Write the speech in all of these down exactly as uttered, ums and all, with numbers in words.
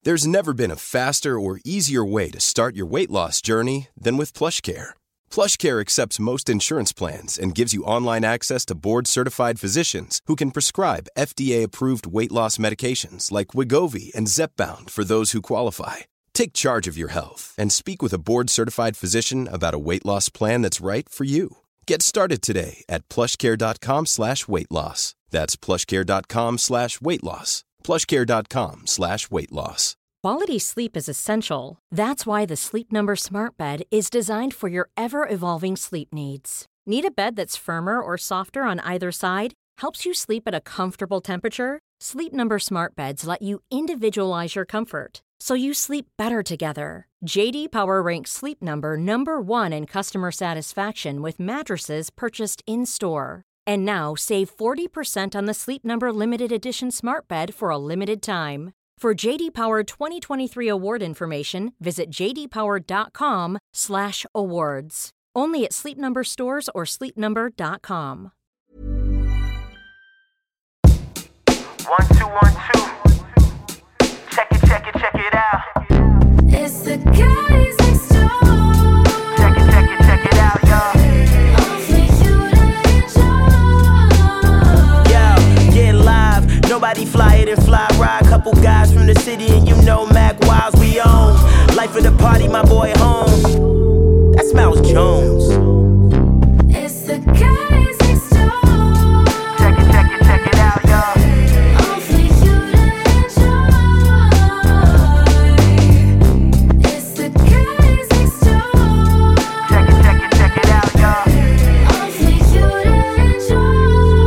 There's never been a faster or easier way to start your weight loss journey than with PlushCare. PlushCare accepts most insurance plans and gives you online access to board-certified physicians who can prescribe F D A-approved weight loss medications like Wegovy and Zepbound for those who qualify. Take charge of your health and speak with a board-certified physician about a weight loss plan that's right for you. Get started today at plushcare.com slash weight loss. That's plushcare.com slash weight loss. plushcare.com slash weight loss. Quality sleep is essential. That's why the Sleep Number Smart Bed is designed for your ever-evolving sleep needs. Need a bed that's firmer or softer on either side? Helps you sleep at a comfortable temperature? Sleep Number Smart Beds let you individualize your comfort, so you sleep better together. J D Power ranks Sleep Number number one in customer satisfaction with mattresses purchased in-store. And now, save forty percent on the Sleep Number Limited Edition Smart Bed for a limited time. For J D Power twenty twenty-three award information, visit jdpower.com slash awards. Only at Sleep Number stores or sleep number dot com. One, two, one, two. Check it, check it, check it out. It's the guys next door. Check it, check it, check it out, y'all. Only you to enjoy. Yo, get live. Nobody fly it and fly ride. Couple guys from the city and you know Mac Wiles we own. Life of the party, my boy home. That smells Jones. It's the guys next door. Check it, check it, check it out, y'all. Only you to enjoy. It's the guys next door. Check it, check it, check it out, y'all. Only you to enjoy.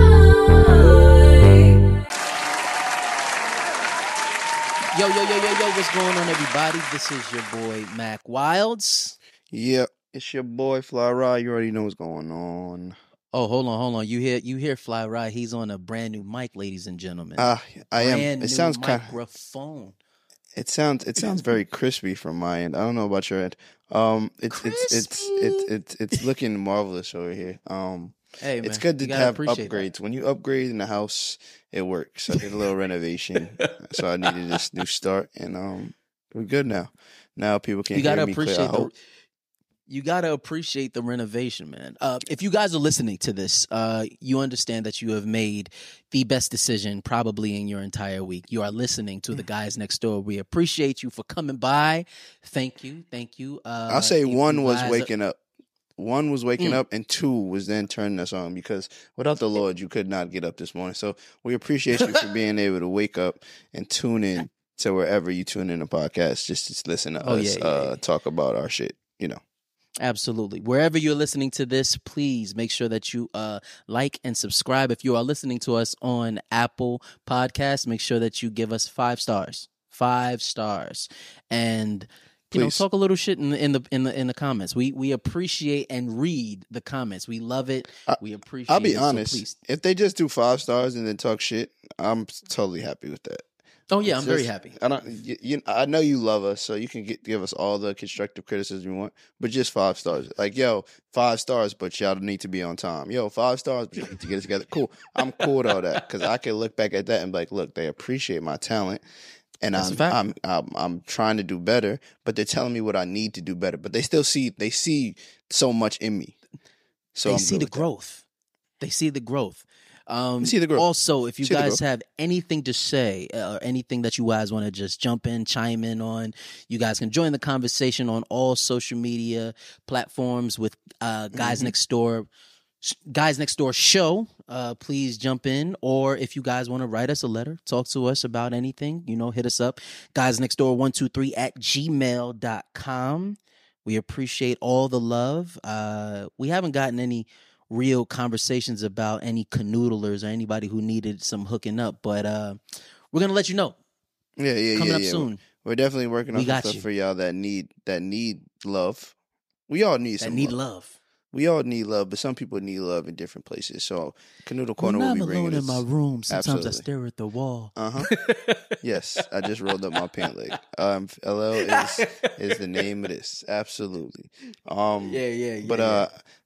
Yo, yo, yo, yo, yo, what's going on, everybody? This is your boy, Mac Wilds. Yep, it's your boy Fly Rod. You already know what's going on. Oh, hold on, hold on. You hear you hear Fly Ride. He's on a brand new mic, ladies and gentlemen. Ah, I am. Brand It new sounds kind. microphone. It sounds. It sounds very crispy from my end. I don't know about your end. Um, it's it's it's it's it's it's looking marvelous over here. Um, Hey, man, it's good to you gotta have appreciate upgrades. that. When you upgrade in the house, it works. I did a little renovation, so I needed this new start, and um, we're good now. Now people can You hear gotta me clear. I appreciate the hope. you gotta appreciate the renovation, man. Uh, if you guys are listening to this, uh, you understand that you have made the best decision probably in your entire week. You are listening to the guys next door. We appreciate you for coming by. Thank you, thank you. Uh, I'll say if one you was guys are- waking up. One was waking Mm. up, and two was then turning us on, because without the Lord, you could not get up this morning. So we appreciate you for being able to wake up and tune in to wherever you tune in a podcast, just to listen to Oh, us yeah, yeah, uh, yeah. talk about our shit. You know, Absolutely. Wherever you're listening to this, please make sure that you uh, like and subscribe. If you are listening to us on Apple Podcasts, make sure that you give us five stars. Five stars. And you know, Please. talk a little shit in the in the in the in the comments. We we appreciate and read the comments. We love it. I- We appreciate I'll be it. So honest. please. If they just do five stars and then talk shit, I'm totally happy with that. Oh yeah, It's I'm very just- happy. I don't. You, you, I know you love us, so you can get give us all the constructive criticism you want, but just five stars. Like, yo, five stars, but y'all need to be on time. Yo, five stars, but you need to get it together. Cool. I'm cool with all that, because I can look back at that and be like, look, they appreciate my talent, and That's a I'm, fact. I'm I'm I'm trying to do better, but they're telling me what I need to do better. But they still see they see so much in me. So they I'm see good the with that. growth. They see the growth. Um, They see the growth. Also, if you See the guys growth. have anything to say uh, or anything that you guys want to just jump in, chime in on, you guys can join the conversation on all social media platforms with uh, Guys Mm-hmm. Next Door. Guys Next Door show, uh, please jump in. Or if you guys want to write us a letter, talk to us about anything, you know, hit us up. Guys Next Door one two three at gmail dot com. We appreciate all the love. Uh, we haven't gotten any real conversations about any canoodlers or anybody who needed some hooking up, but uh, we're going to let you know. Yeah, yeah, Coming yeah, up yeah. soon. We're definitely working We on some got stuff you. for y'all that need that need love. We all need That some need love. love. We all need love, but some people need love in different places. So Canoodle Corner When will I'm be alone bringing in us. my room, sometimes I Absolutely. stare at the wall. Uh huh. Yes, I just rolled up my pant leg. Um, L L is is the name of this. Absolutely. Um, Yeah, yeah, yeah. but yeah. uh,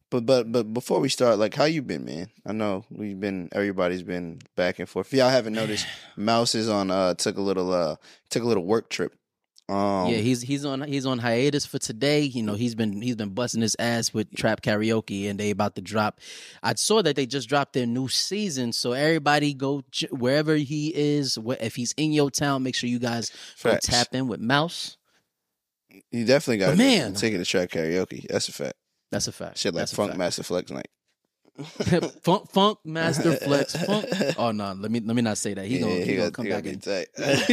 But but but before we start, like, how you been, man? I know we've been everybody's been back and forth. If y'all haven't noticed, Mouse is on uh took a little uh took a little work trip. Um, yeah, he's he's on he's on hiatus for today. You know, he's been he's been busting his ass with Trap Karaoke, and they about to drop. I saw that they just dropped their new season, so everybody go ch- wherever he is. Wh- If he's in your town, make sure you guys go Facts. tap in with Mouse. You definitely got But man. take it to Trap Karaoke. That's a fact. That's a fact. Shit like That's a Funk fact. Master Flex night. funk, funk, master flex, funk. Oh no, let me let me not say that. He gonna, Yeah, he gonna got- come he back be and tight.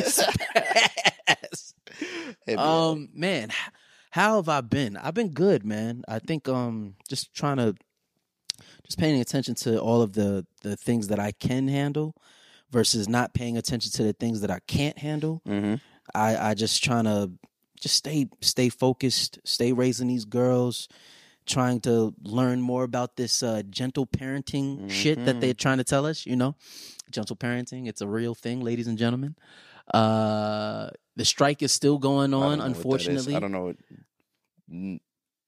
Hey, man. um, man, how have I been? I've been good, man. I think um, just trying to, just paying attention to all of the the things that I can handle, versus not paying attention to the things that I can't handle. Mhm. I I just trying to just stay stay focused, stay raising these girls. Trying to learn more about this uh, gentle parenting shit that they're trying to tell us, you know? Gentle parenting, it's a real thing, ladies and gentlemen. Uh, the strike is still going I don't on, know what that is. unfortunately. I don't know what. N-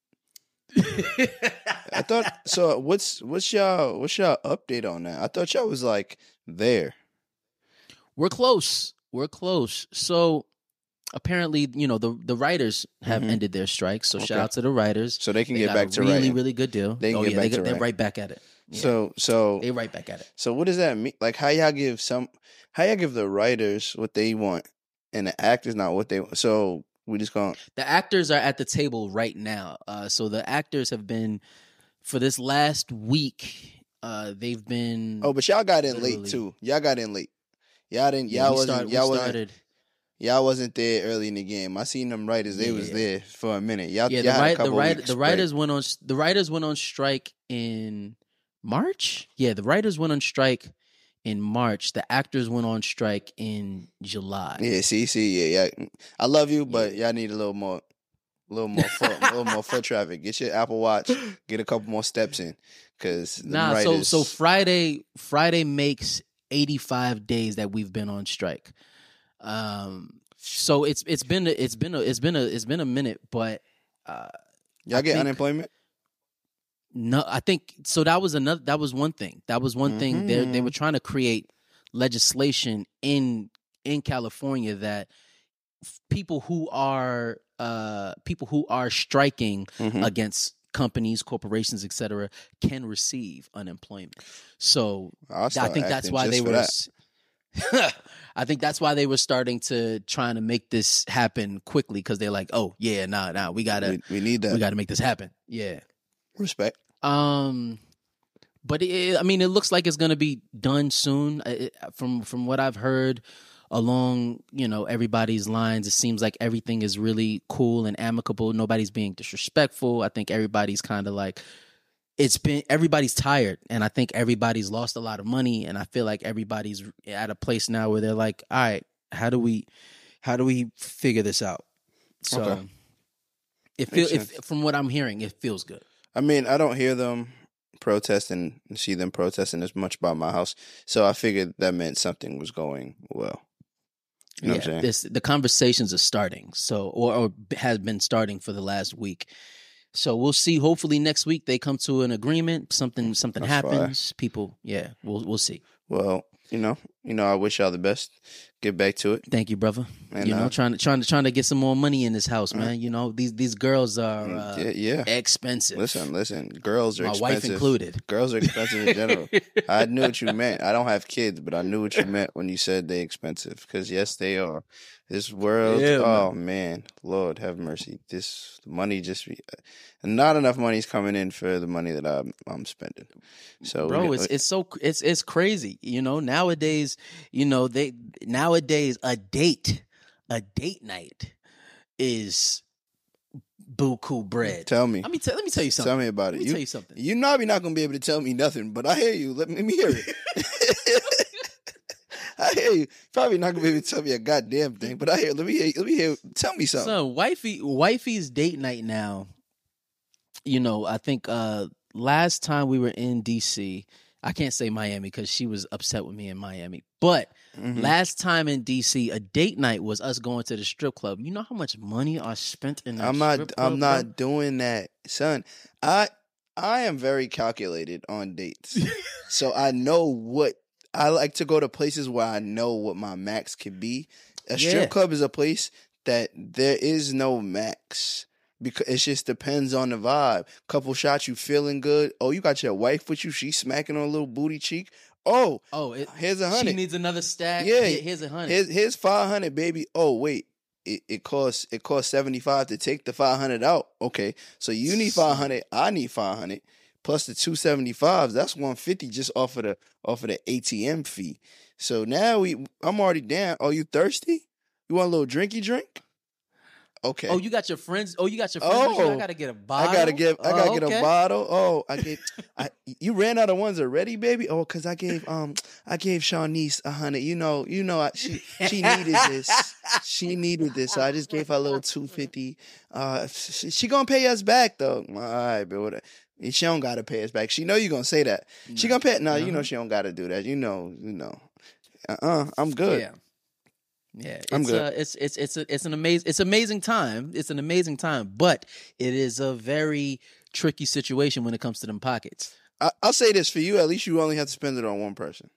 I thought so. What's what's y'all what's y'all update on that? I thought y'all was like there. We're close. We're close. So apparently, you know, the the writers have Mhm. ended their strike. So shout Okay. out to the writers. So they can They get got back a to really, writing. really good deal. They can oh, get yeah, back they, to They're writing. right back at it. Yeah. So so They right back at it. so what does that mean? Like, how y'all give some? How y'all give the writers what they want, and the actors not what they want? So we just going. The actors are at the table right now. Uh, so the actors have been, for this last week, uh, they've been. Oh, but y'all got in Literally. late too. Y'all got in late. Y'all didn't. yeah, Y'all we wasn't. started, y'all we wasn't. started. Y'all wasn't there early in the game. I seen them writers. They Yeah, was yeah. there for a minute. Y'all. Yeah, y'all the, had a right, the, couple right, weeks the break. writers went on. The writers went on strike in March. Yeah, the writers went on strike in March. The actors went on strike in July. Yeah. See. See. Yeah. Yeah. I love you, but y'all need a little more. A little more foot, a little more foot traffic. Get your Apple Watch. Get a couple more steps in, because Nah, writers, so so Friday Friday makes eighty-five days that we've been on strike. Um, so it's it's been a, it's been a, it's been a it's been a minute, but uh, y'all I get think- unemployment. no, I think so. That was another. That was one thing. That was one thing. They they were trying to create legislation in in California that f- people who are uh people who are striking Mhm. against companies, corporations, et cetera, can receive unemployment. So I'll I start think that's acting why just they for were. that. s- I think that's why they were starting to trying to make this happen quickly, because they're like, oh yeah, nah, nah, we gotta We, we need that we gotta make this happen. Yeah. respect. Um, but it, I mean, it looks like it's gonna be done soon. Uh, It, from from what I've heard along, you know, everybody's lines, it seems like everything is really cool and amicable. Nobody's being disrespectful. I think everybody's kind of like, it's been everybody's tired, and I think everybody's lost a lot of money, and I feel like everybody's at a place now where they're like, all right, how do we, how do we figure this out? So Okay. it feel Makes if sense. from what I'm hearing, it feels good. I mean, I don't hear them protesting, see them protesting as much by my house, so I figured that meant something was going well. You know what I'm saying? This, the conversations are starting, so or, or has been starting for the last week. So we'll see. Hopefully next week they come to an agreement. Something something That's fire. happens. People, yeah, we'll we'll see. Well, you know, you know, I wish y'all the best. Get back to it. Thank you, brother. And, you know, uh, trying to trying to trying to get some more money in this house, man. You know, these these girls are uh, yeah, yeah. expensive. Listen, listen. Girls are my expensive. wife included. Girls are expensive in general. I knew what you meant. I don't have kids, but I knew what you meant when you said they expensive. Because yes, they are. This world, Yeah, oh man, Lord have mercy. This money just, be, not enough money's coming in for the money that I'm I'm spending. So, Bro, we- it's it's so it's it's crazy. You know, nowadays, you know, they nowadays a date, a date night is buku bread. tell me, Let me tell let me tell you something. tell me about it. Let me You, tell you something. you know, I'm not gonna be able to tell me nothing, but I hear you. Let me, let me hear it. I hear you. Probably not gonna be able to tell me a goddamn thing, but I hear. Let me hear. Let me hear. Tell me something. So wifey wifey's date night now. You know, I think uh last time we were in D C, I can't say Miami because she was upset with me in Miami. But Mhm. last time in D C, a date night was us going to the strip club. You know how much money I spent in that I'm not. strip club, I'm bro? not doing that, son. I I am very calculated on dates. So I know what I like to go to places where I know what my max can be. A strip Yeah. club is a place that there is no max because it just depends on the vibe. Couple shots, you feeling good. Oh, you got your wife with you. She smacking on a little booty cheek. Oh, Oh, it, here's a hundred. she needs another stack. Yeah, Here- here's a hundred. Here's, here's five hundred, baby. Oh, wait. It, it costs it costs seventy five to take the five hundred out. Okay, so you need five hundred. I need five hundred plus the two seventy fives. That's one fifty just off of the off of the A T M fee. So now we, I'm already down. Oh, you thirsty? You want a little drinky drink? Okay. Oh, you got your friends. Oh, you got your friends. with you? Oh, I gotta get a bottle. I gotta get I gotta Oh, get okay. a bottle. Oh, I get I you ran out of ones already, baby. Oh, cause I gave um I gave Shawnice a hundred. You know, you know I, she she needed this. She needed this. So I just gave her a little two fifty. Uh, she, she gonna pay us back though. All right, but what? She don't gotta pay us back. She know you gonna say that. She gonna pay. No, you know she don't gotta do that. You know, you know. Uh, uh I'm good. Yeah. Yeah, it's, I'm good. Uh, it's it's it's a, it's an amazing it's amazing time. It's an amazing time, but it is a very tricky situation when it comes to them pockets. I, I'll say this for you. At least you only have to spend it on one person.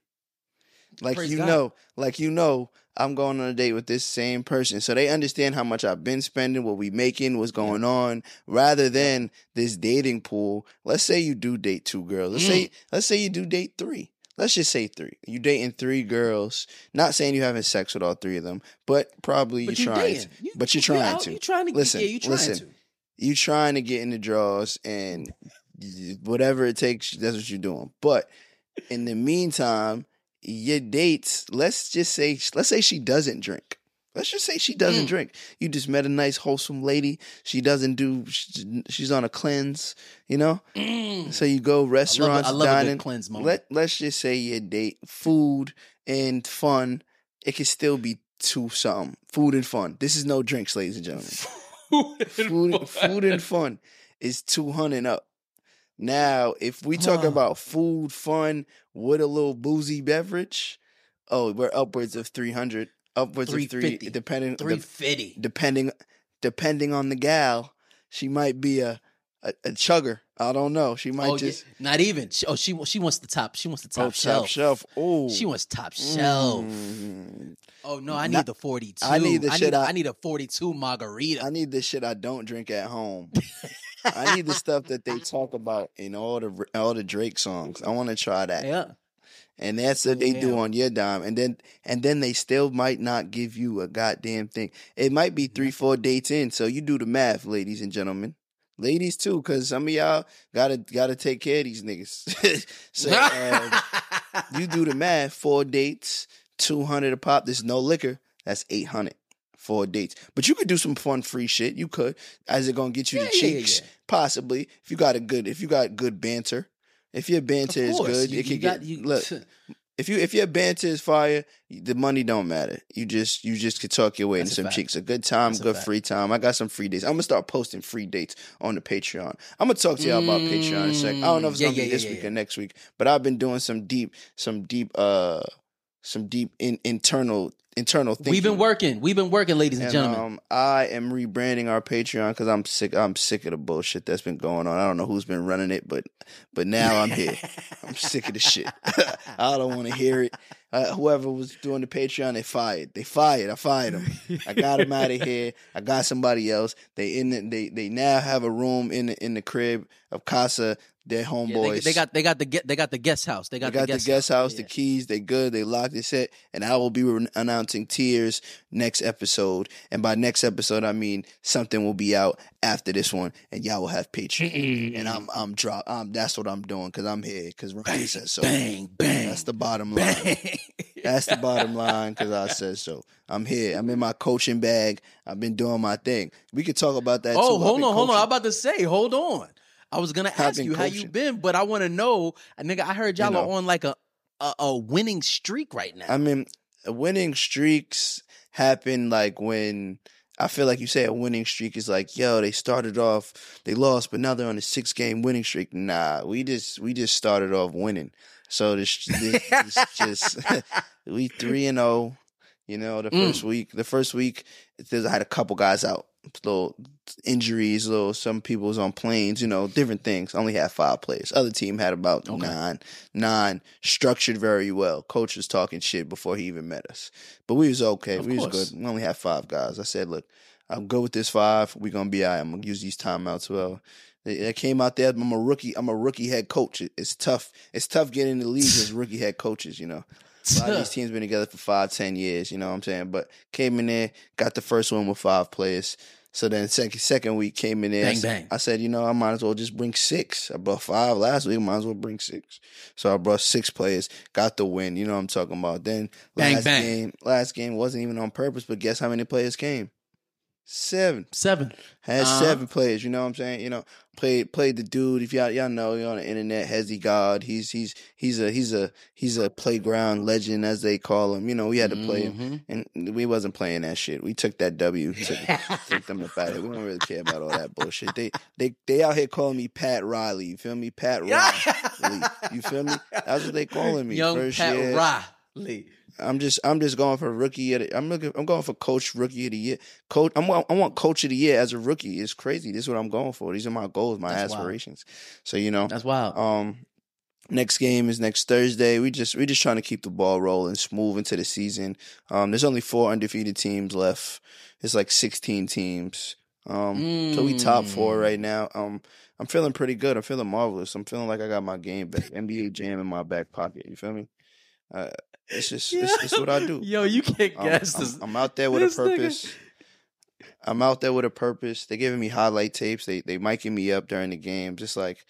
Like Praise you God. know, like you know, I'm going on a date with this same person, so they understand how much I've been spending, what we making, what's going on. Rather than this dating pool. Let's say you do date two girls. Let's Mm. say let's say you do date three. Let's just say three. You dating three girls. Not saying you having sex with all three of them, but probably But you're you trying. dating. To, You- but you're you trying out- to. you trying to- listen. yeah, you trying listen. to. You trying to get in the draws and whatever it takes. That's what you're doing. But in the meantime, your dates. Let's just say. Let's say she doesn't drink. Let's just say she doesn't Mm. drink. You just met a nice, wholesome lady. She doesn't do. she- She's on a cleanse. You know. So you go restaurants, I love a good dining. cleanse moment. Let Let's just say your date, food and fun. It can still be two something. Food and fun. This is no drinks, ladies and gentlemen. food, food and fun is two hundred up. Now, if we talk Oh. about food, fun with a little boozy beverage, oh, we're upwards of three hundred, upwards of three, three fifty. depending Three de- fifty. depending depending on the gal. She might be a a, a chugger. I don't know. She might Oh, just yeah. Not even. She, oh, she she wants the top. She wants the top oh, shelf. top shelf. Oh, She wants top shelf. Mm. Oh no, I need Not- the forty-two. I need the I shit Need, I- I need a forty-two margarita. I need the shit I don't drink at home. I need the stuff that they talk about in all the all the Drake songs. I want to try that. yeah. And that's what they do Yeah. on your dime. And then and then they still might not give you a goddamn thing. It might be three, four dates in. So you do the math, ladies and gentlemen. Ladies too, because some of y'all gotta gotta take care of these niggas. so uh, you do the math, four dates, two hundred a pop. There's no liquor. That's eight hundred. Four dates. But you could do some fun free shit. You could. Is it gonna get you Yeah, the yeah, yeah, cheeks? yeah. Possibly. If you got a good if you got good banter. If your banter Of is course. good, You- it you could got- get you- look. If you if your banter is fire, the money don't matter. You just you just could talk your way That's into a some fact. cheeks. A good time, That's a good fact. free time. I got some free dates. I'm gonna start posting free dates on the Patreon. I'm gonna talk to y'all about Patreon in a sec. I don't know if it's Yeah, gonna yeah, be yeah, this yeah, week yeah. or next week, but I've been doing some deep, some deep, uh, some deep in, internal internal thinking. We've been working. We've been working, ladies and, And gentlemen. um, I am rebranding our Patreon because I'm sick. I'm sick of the bullshit that's been going on. I don't know who's been running it, but but now I'm here. I'm sick of the shit. I don't want to hear it. Uh, whoever was doing the Patreon, they fired. They fired. I fired them. I got them out of here. I got somebody else. They in the, they they now have a room in the, in the crib of Casa. They're Yeah, homeboys. they, they got they got the get they got the guest house. They got, They got the guest, house, the Yeah. keys, they good, they locked, they set, and I will be re- announcing tiers next episode. And by next episode, I mean something will be out after this one, and y'all will have Patreon. and I'm I'm drop. Um, that's what I'm doing because I'm here because Ryan says so. Bang bang. That's the bottom line. bang. That's the bottom line because I said so. I'm here. I'm in my coaching bag. I've been doing my thing. We could talk about that. Oh, too. I've hold been on, hold on. coaching. I'm about to say, hold on. I was gonna ask been you how you coaching. been, but I want to know, nigga. I heard y'all You know. are on like a, a a winning streak right now. I mean, winning streaks happen like when I feel like you say a winning streak is like, yo, they started off, they lost, but now they're on a six game winning streak. Nah, we just we just started off winning. So this, this, this just we three and zero. You know, the Mm. first week, the first week, there's I had a couple guys out. little injuries, little some people was on planes, you know, different things. Only had five players. Other team had about okay. nine. Nine structured very well. Coach was talking shit before he even met us, but we was okay. Of we course. was good. We only had five guys. I said, look, I'm good with this five. We're gonna be all right. I'm gonna use these timeouts well. I came out there. I'm a rookie. I'm a rookie head coach. It's tough. It's tough getting in the league as rookie head coaches. You know, a lot of these teams been together for five, ten years. You know what I'm saying? But came in there, got the first one with five players. So then second second week came in there. Bang, I, bang. I said, you know, I might as well just bring six. I brought five last week. I might as well bring six. So I brought six players. Got the win. You know what I'm talking about. Then bang, last bang. game, last game wasn't even on purpose. But guess how many players came? Seven. Seven. Had uh-huh. seven players, you know what I'm saying? You know, played played the dude. If y'all y'all know, you're on the internet, Hezzy God. He's he's he's a he's a he's a playground legend, as they call him. You know, we had to play mm-hmm. him, and we wasn't playing that shit. We took that W, took, took them to bat. We don't really care about all that bullshit. They they they out here calling me Pat Riley. You feel me? Pat Riley. You feel me? That's what they calling me. Young First Pat year. Riley. I'm just I'm just going for rookie of the, I'm looking I'm going for coach rookie of the year. Coach I'm I want coach of the year as a rookie. It's crazy. This is what I'm going for. These are my goals, my That's aspirations. Wild. So, you know. That's wild. Um next game is next Thursday. We just we just trying to keep the ball rolling, smooth into the season. Um there's only four undefeated teams left. It's like sixteen teams. Um mm. So we top four right now. Um I'm feeling pretty good. I'm feeling marvelous. I'm feeling like I got my game back. N B A Jam in my back pocket. You feel me? Uh, it's just yeah. it's, it's what I do. Yo, you can't guess I'm, this. I'm, I'm out there with a purpose. Nigga. I'm out there with a purpose. They're giving me highlight tapes. They they miking me up during the game. Just like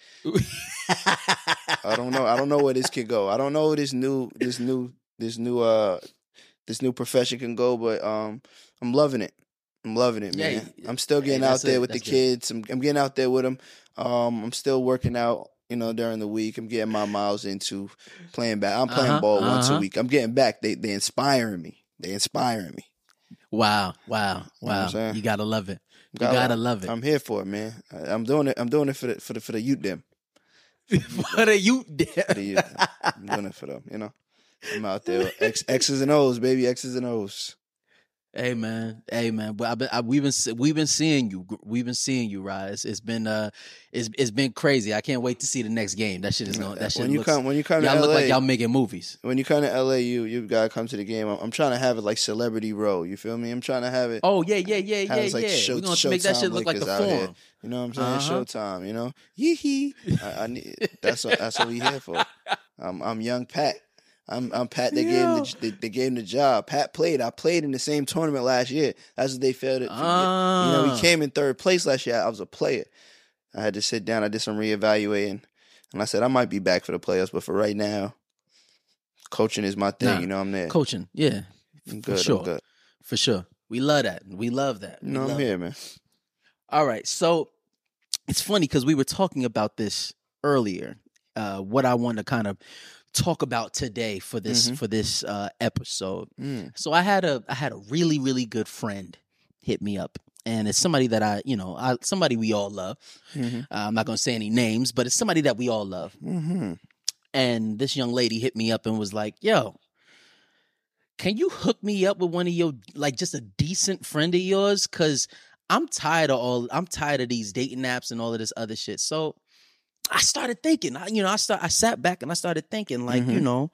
I don't know. I don't know where this can go. I don't know where this new this new this new uh this new profession can go. But um, I'm loving it. I'm loving it, man. Yeah, I'm still getting hey, out there it. with that's the good. kids. I'm, I'm getting out there with them. Um, I'm still working out. You know, during the week, I'm getting my miles into playing back. I'm playing uh-huh, ball uh-huh. once a week. I'm getting back. They they inspiring me. They inspiring me. Wow, wow, wow! You, know you gotta love it. You gotta, gotta love it. I'm here for it, man. I, I'm doing it. I'm doing it for the for the for the youth them. For the youth them. For the youth them. I'm doing it for them. You know, I'm out there. With X, X's and O's, baby. X's and O's. Hey man, hey man, but I've been, I, we've been we've been seeing you, we've been seeing you, Rise. It's been uh, it's it's been crazy. I can't wait to see the next game. That shit is going. That shit when you looks, come when you come y'all to look L A, like y'all making movies. When you come to L A, you you gotta come to the game. I'm, I'm trying to have it like Celebrity Row. You feel me? I'm trying to have it. Oh yeah, yeah, yeah, yeah, yeah. Like show, We're gonna show make that shit look like the Forum. You know what I'm saying? Uh-huh. Showtime. You know, yee hee. I, I need. That's what that's what we here for. I'm I'm young Pat. I'm I'm Pat. They gave him the, they, they gave him the job. Pat played. I played in the same tournament last year. That's what they failed. At. Uh. You know, we came in third place last year. I was a player. I had to sit down. I did some reevaluating, and I said I might be back for the playoffs, but for right now, coaching is my thing. Nah, you know, I'm there. Coaching, yeah, I'm good. For sure, I'm good. For sure. We love that. We love that. You know, I'm here, man. All right, so it's funny because we were talking about this earlier. Uh, what I want to kind of talk about today for this mm-hmm. for this uh, episode. Mm. So I had a I had a really really good friend hit me up, and it's somebody that I you know I, somebody we all love. Mm-hmm. Uh, I'm not gonna say any names, but it's somebody that we all love. Mm-hmm. And this young lady hit me up and was like, "Yo, can you hook me up with one of your like just a decent friend of yours? Cause I'm tired of all I'm tired of these dating apps and all of this other shit." So I started thinking, I, you know, I start, I sat back and I started thinking, like, mm-hmm. you know,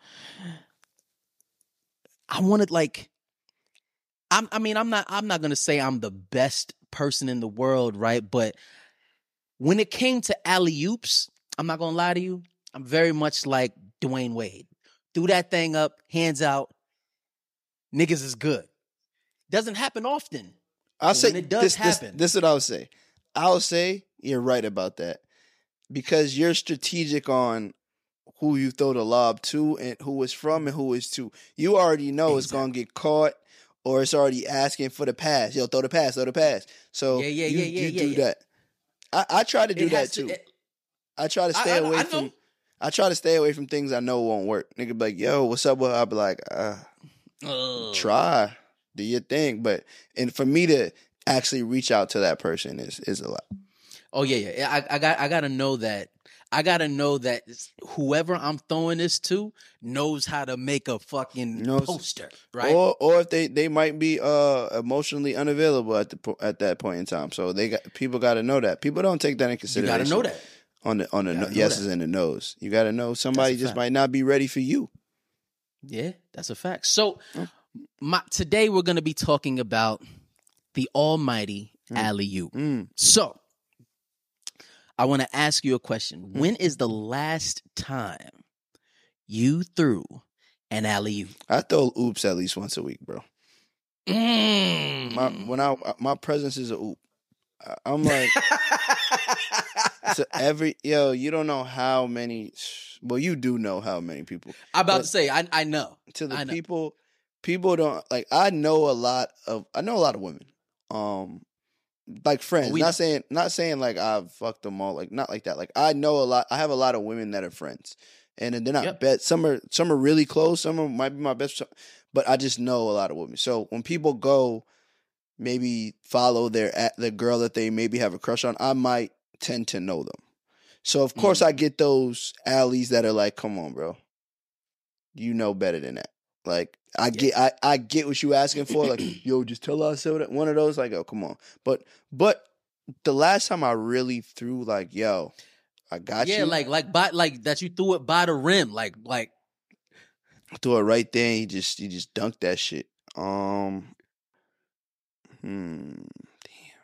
I wanted, like, I'm, I mean, I'm not, I'm not gonna say I'm the best person in the world, right? But when it came to alley oops, I'm not gonna lie to you, I'm very much like Dwayne Wade. Threw that thing up, hands out, niggas is good. Doesn't happen often. I'll say it does this, happen. This, this is what I'll say. I'll say you're right about that. Because you're strategic on who you throw the lob to and who it's from and who it's to. You already know exactly. It's going to get caught or it's already asking for the pass. Yo, throw the pass, throw the pass. So yeah, yeah, you, yeah, yeah, you yeah, do yeah. that. I, I try to do it that to, too. it, I try to stay I, I, away I from I try to stay away from things I know won't work. Nigga be like, yo, what's up with her? I'll be like, uh, uh. try. Do your thing. But and for me to actually reach out to that person is is a lot. Oh yeah, yeah. I, I got I gotta know that I gotta know that whoever I'm throwing this to knows how to make a fucking Knows- poster, right? Or or if they, they might be uh emotionally unavailable at the po- at that point in time. So they got people got to know that. People don't take that in you consideration. gotta know that. on the on the You no, gotta know yeses that. and the nos. You got to know somebody That's a just fact. might not be ready for you. Yeah, that's a fact. So, my, today we're gonna be talking about the almighty alley-oop. Mm. So, I want to ask you a question. When is the last time you threw an alley-oop? I throw oops at least once a week, bro. Mm. My when I my presence is a oop. I- I'm like so every yo. You don't know how many. Well, you do know how many people. I'm about but to say, I I know. to the I know. people, people don't like. I know a lot of. I know a lot of women. Um, like friends. Oh, we not know. saying not saying like I've fucked them all. Like not like that. Like I know a lot. I have a lot of women that are friends, and they're not Yep. bet. Some are some are really close. Some are, might be my best. But I just know a lot of women. So when people go, maybe follow their a- the girl that they maybe have a crush on, I might tend to know them. So of course I get those alleys that are like, come on, bro, you know better than that. Like I get, I, I get what you asking for. Like, yo, just tell us so that one of those. Like, oh, come on. But but the last time I really threw, like, yo, I got yeah, you. like like by like that you threw it by the rim, like like threw it right there. And he just he just dunked that shit. Um, hmm, damn.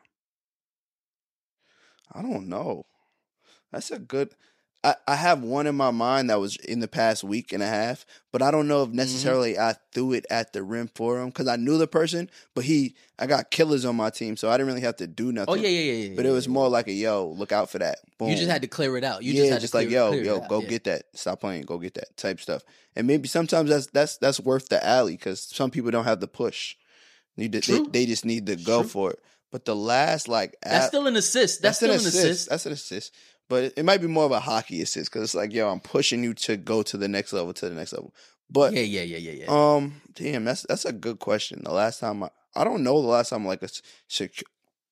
I don't know. That's a good. I, I have one in my mind that was in the past week and a half, but I don't know if necessarily I threw it at the rim for him because I knew the person, but he I got killers on my team, so I didn't really have to do nothing. oh yeah yeah yeah yeah. But it was yeah, more like a yo, look out for that. Boom. You just had to clear it out. You yeah, just had just to like clear, yo, clear it yo, out, go yeah. get that. Stop playing, go get that type stuff. And maybe sometimes that's that's that's worth the alley because some people don't have the push. Need to, they, True. they just need to go True. for it. But the last like That's a- still an assist. That's, still an assist. That's an assist. But it, it might be more of a hockey assist because it's like, yo, I'm pushing you to go to the next level, to the next level. But yeah yeah yeah yeah yeah. um, damn, that's that's a good question. The last time I, I don't know the last time like a secure.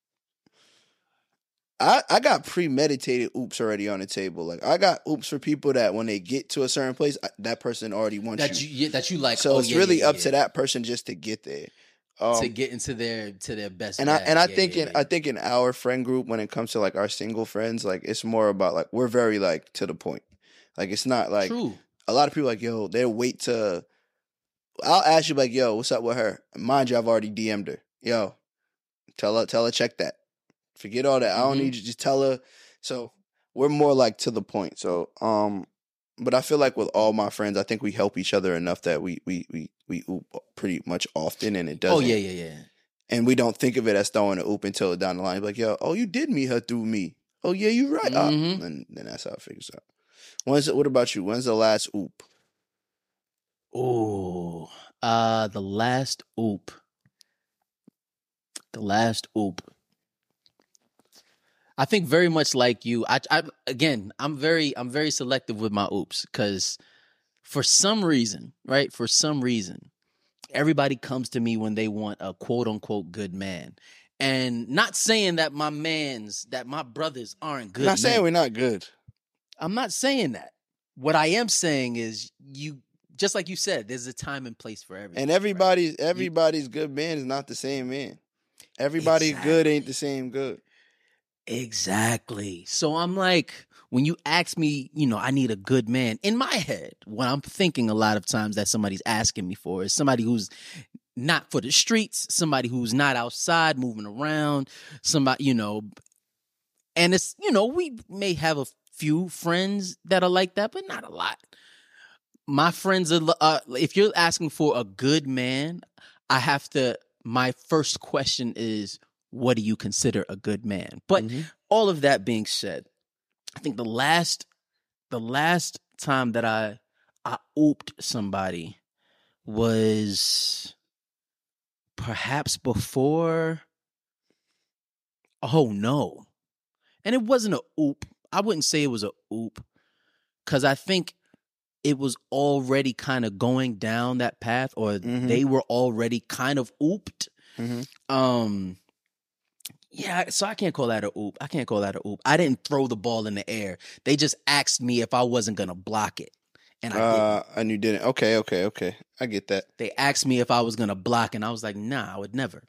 I, I got premeditated oops already on the table. Like I got oops for people that when they get to a certain place, I, that person already wants that you. you yeah, that you like. So oh, it's yeah, really yeah, up yeah. to that person just to get there. Um, to get into their to their best. and I bag. and I Yeah, think yeah, in yeah. I think in our friend group when it comes to like our single friends, like it's more about like we're very like to the point. Like it's not like True. a lot of people like yo they wait to. I'll ask you like yo what's up with her? Mind you, I've already D M'd her. Yo, tell her tell her check that. Forget all that. I don't Mhm. need you. Just tell her. So we're more like to the point. So um, but I feel like with all my friends, I think we help each other enough that we we we we oop pretty much often, and it doesn't. Oh yeah yeah yeah. And we don't think of it as throwing an oop until down the line. Like, yo, oh, you did meet her through me. Oh, yeah, you're right. Ah, Mhm. and then that's how it figures out. When's it, what about you? When's the last oop? Oh, uh, the last oop. The last oop. I think very much like you. I, I again, I'm very, I'm very selective with my oops because for some reason, right? For some reason, everybody comes to me when they want a quote unquote good man, and not saying that my man's, that my brothers aren't good. I'm not saying men. we're not good. I'm not saying that. What I am saying is you, just like you said, there's a time and place for everything. And everybody's everybody's good man is not the same man. Everybody good ain't the same good. Exactly. So I'm like, when you ask me, you know, I need a good man, in my head, what I'm thinking a lot of times that somebody's asking me for is somebody who's not for the streets, somebody who's not outside moving around, somebody, you know, and it's, you know, we may have a few friends that are like that, but not a lot. My friends are, uh, if you're asking for a good man, I have to, my first question is, what do you consider a good man? But Mm-hmm. all of that being said, I think the last the last time that I I ooped somebody was perhaps before. Oh no. And it wasn't a oop. I wouldn't say it was a oop cuz I think it was already kind of going down that path, or Mhm. they were already kind of ooped. Mhm. Um Yeah, so I can't call that a oop. I can't call that a oop. I didn't throw the ball in the air. They just asked me if I wasn't gonna block it, and I didn't. Uh, and you didn't. Okay, okay, okay. I get that. They asked me if I was gonna block, and I was like, nah, I would never.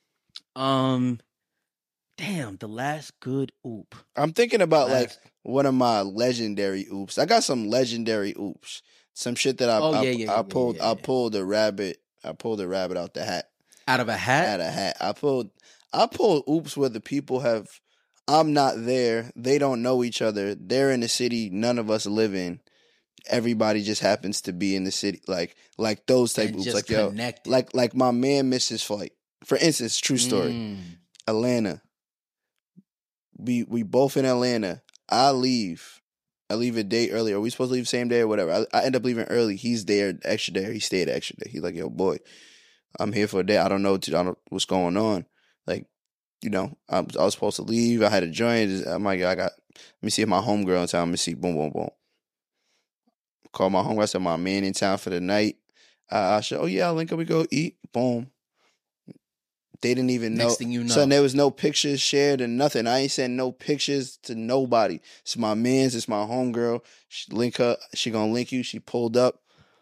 Um, damn, the last good oop. I'm thinking about like Last- one of my legendary oops. I got some legendary oops. Some shit that I Oh, I, yeah, yeah, I yeah, pulled. yeah, I yeah. pulled a rabbit. I pulled a rabbit out the hat. Out of a hat. Out of hat. I pulled. I pulled oops where the people have. I'm not there. They don't know each other. They're in the city. None of us live in. Everybody just happens to be in the city. Like like those type And oops. just Like yo. connected. Like like my man missed his flight. For instance, true story. Mm. Atlanta. We we both in Atlanta. I leave. I leave a day early. Are we supposed to leave the same day or whatever? I, I end up leaving early. He's there the extra day. Or he stayed the extra day. He's like, yo, boy, I'm here for a day. I don't know, what to, I don't know what's going on. Like, you know, I, I was supposed to leave. I had to join. I'm like, I got, let me see if my homegirl in town. Let me see. Boom, boom, boom. Call my homegirl. I said, my man in town for the night. Uh, I said, oh, yeah, I'll link up. We go eat. Boom. They didn't even know. Next thing you know. So there was no pictures shared and nothing. I ain't send no pictures to nobody. It's my man's. It's my homegirl. She link her. She gonna link you. She pulled up.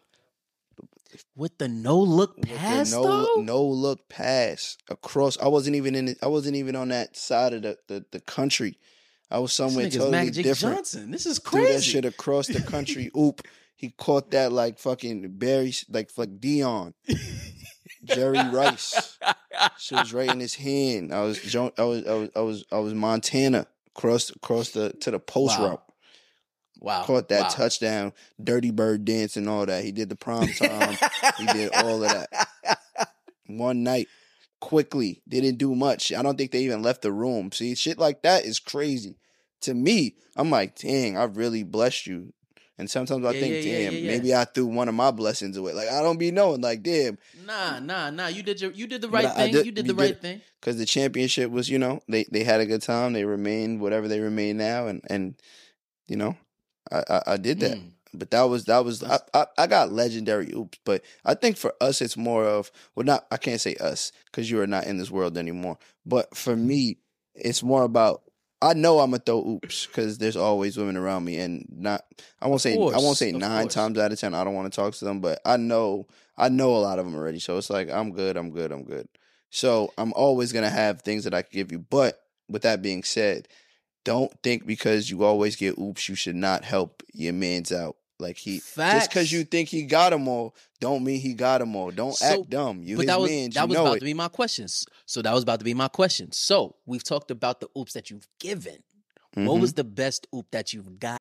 With the no look With the pass no, though. no look pass across. I wasn't even in. I wasn't even on that side of the, the, the country. I was somewhere This nigga's totally Magic different. Johnson. This is Threw that crazy. shit across the country. Oop! He caught that like fucking Barry, like like Dion, Jerry Rice. Shit was right in his hand. I was, jo- I was, I was, I was, I was Montana across across the to the post Wow. route. Wow. Caught that wow. touchdown, Dirty Bird dance and all that. He did the prom time. He did all of that. One night, quickly, didn't do much. I don't think they even left the room. See, shit like that is crazy. To me, I'm like, dang, I really blessed you. And sometimes I Yeah, think, yeah, yeah, damn, yeah, yeah. maybe I threw one of my blessings away. Like, I don't be knowing, like, damn. Nah, nah, nah. You did your you did the But right I- I thing. did- you did we the right did- thing. Because the championship was, you know, they, they had a good time. They remained whatever they remain now. And, and you know, I, I, I did that. Mm. But that was, that was, I, I, I got legendary oops. But I think for us, it's more of, well, not, I can't say us because you are not in this world anymore. But for me, it's more about, I know I'm going to throw oops because there's always women around me. And not, I won't say, I won't course, say of nine course. times out of ten, I don't want to talk to them. But I know, I know a lot of them already. So it's like, I'm good, I'm good, I'm good. So I'm always going to have things that I can give you. But with that being said, don't think because you always get oops, you should not help your mans out. Like he, just Facts. because you think he got them all, don't mean he got them all. Don't So- act dumb. You but his that was mans, that you was know about it. to be my questions. So that was about to be my question. So we've talked about the oops that you've given. What Mhm. was the best oop that you've got?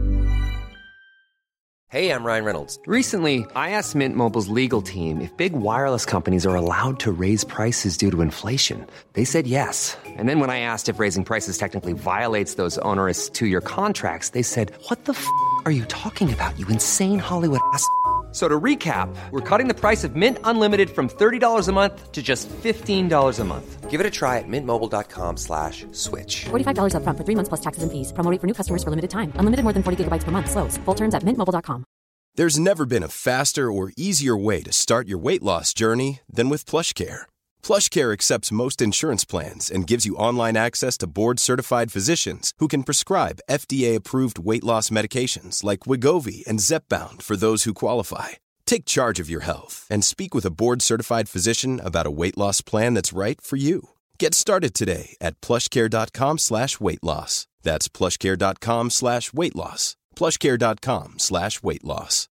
Hey, I'm Ryan Reynolds. Recently, I asked Mint Mobile's legal team if big wireless companies are allowed to raise prices due to inflation. They said yes. And then when I asked if raising prices technically violates those onerous two-year contracts, they said, "What the f*** are you talking about, you insane Hollywood ass?" So to recap, we're cutting the price of Mint Unlimited from thirty dollars a month to just fifteen dollars a month. Give it a try at mintmobile.com slash switch. forty-five dollars up front for three months plus taxes and fees. Promo rate for new customers for limited time. Unlimited more than forty gigabytes per month. Slows full terms at mint mobile dot com. There's never been a faster or easier way to start your weight loss journey than with PlushCare. PlushCare accepts most insurance plans and gives you online access to board-certified physicians who can prescribe F D A-approved weight loss medications like Wegovy and Zepbound for those who qualify. Take charge of your health and speak with a board-certified physician about a weight loss plan that's right for you. Get started today at plushcare.com slash weight loss. That's plushcare.com slash weight loss. plushcare.com slash weight loss.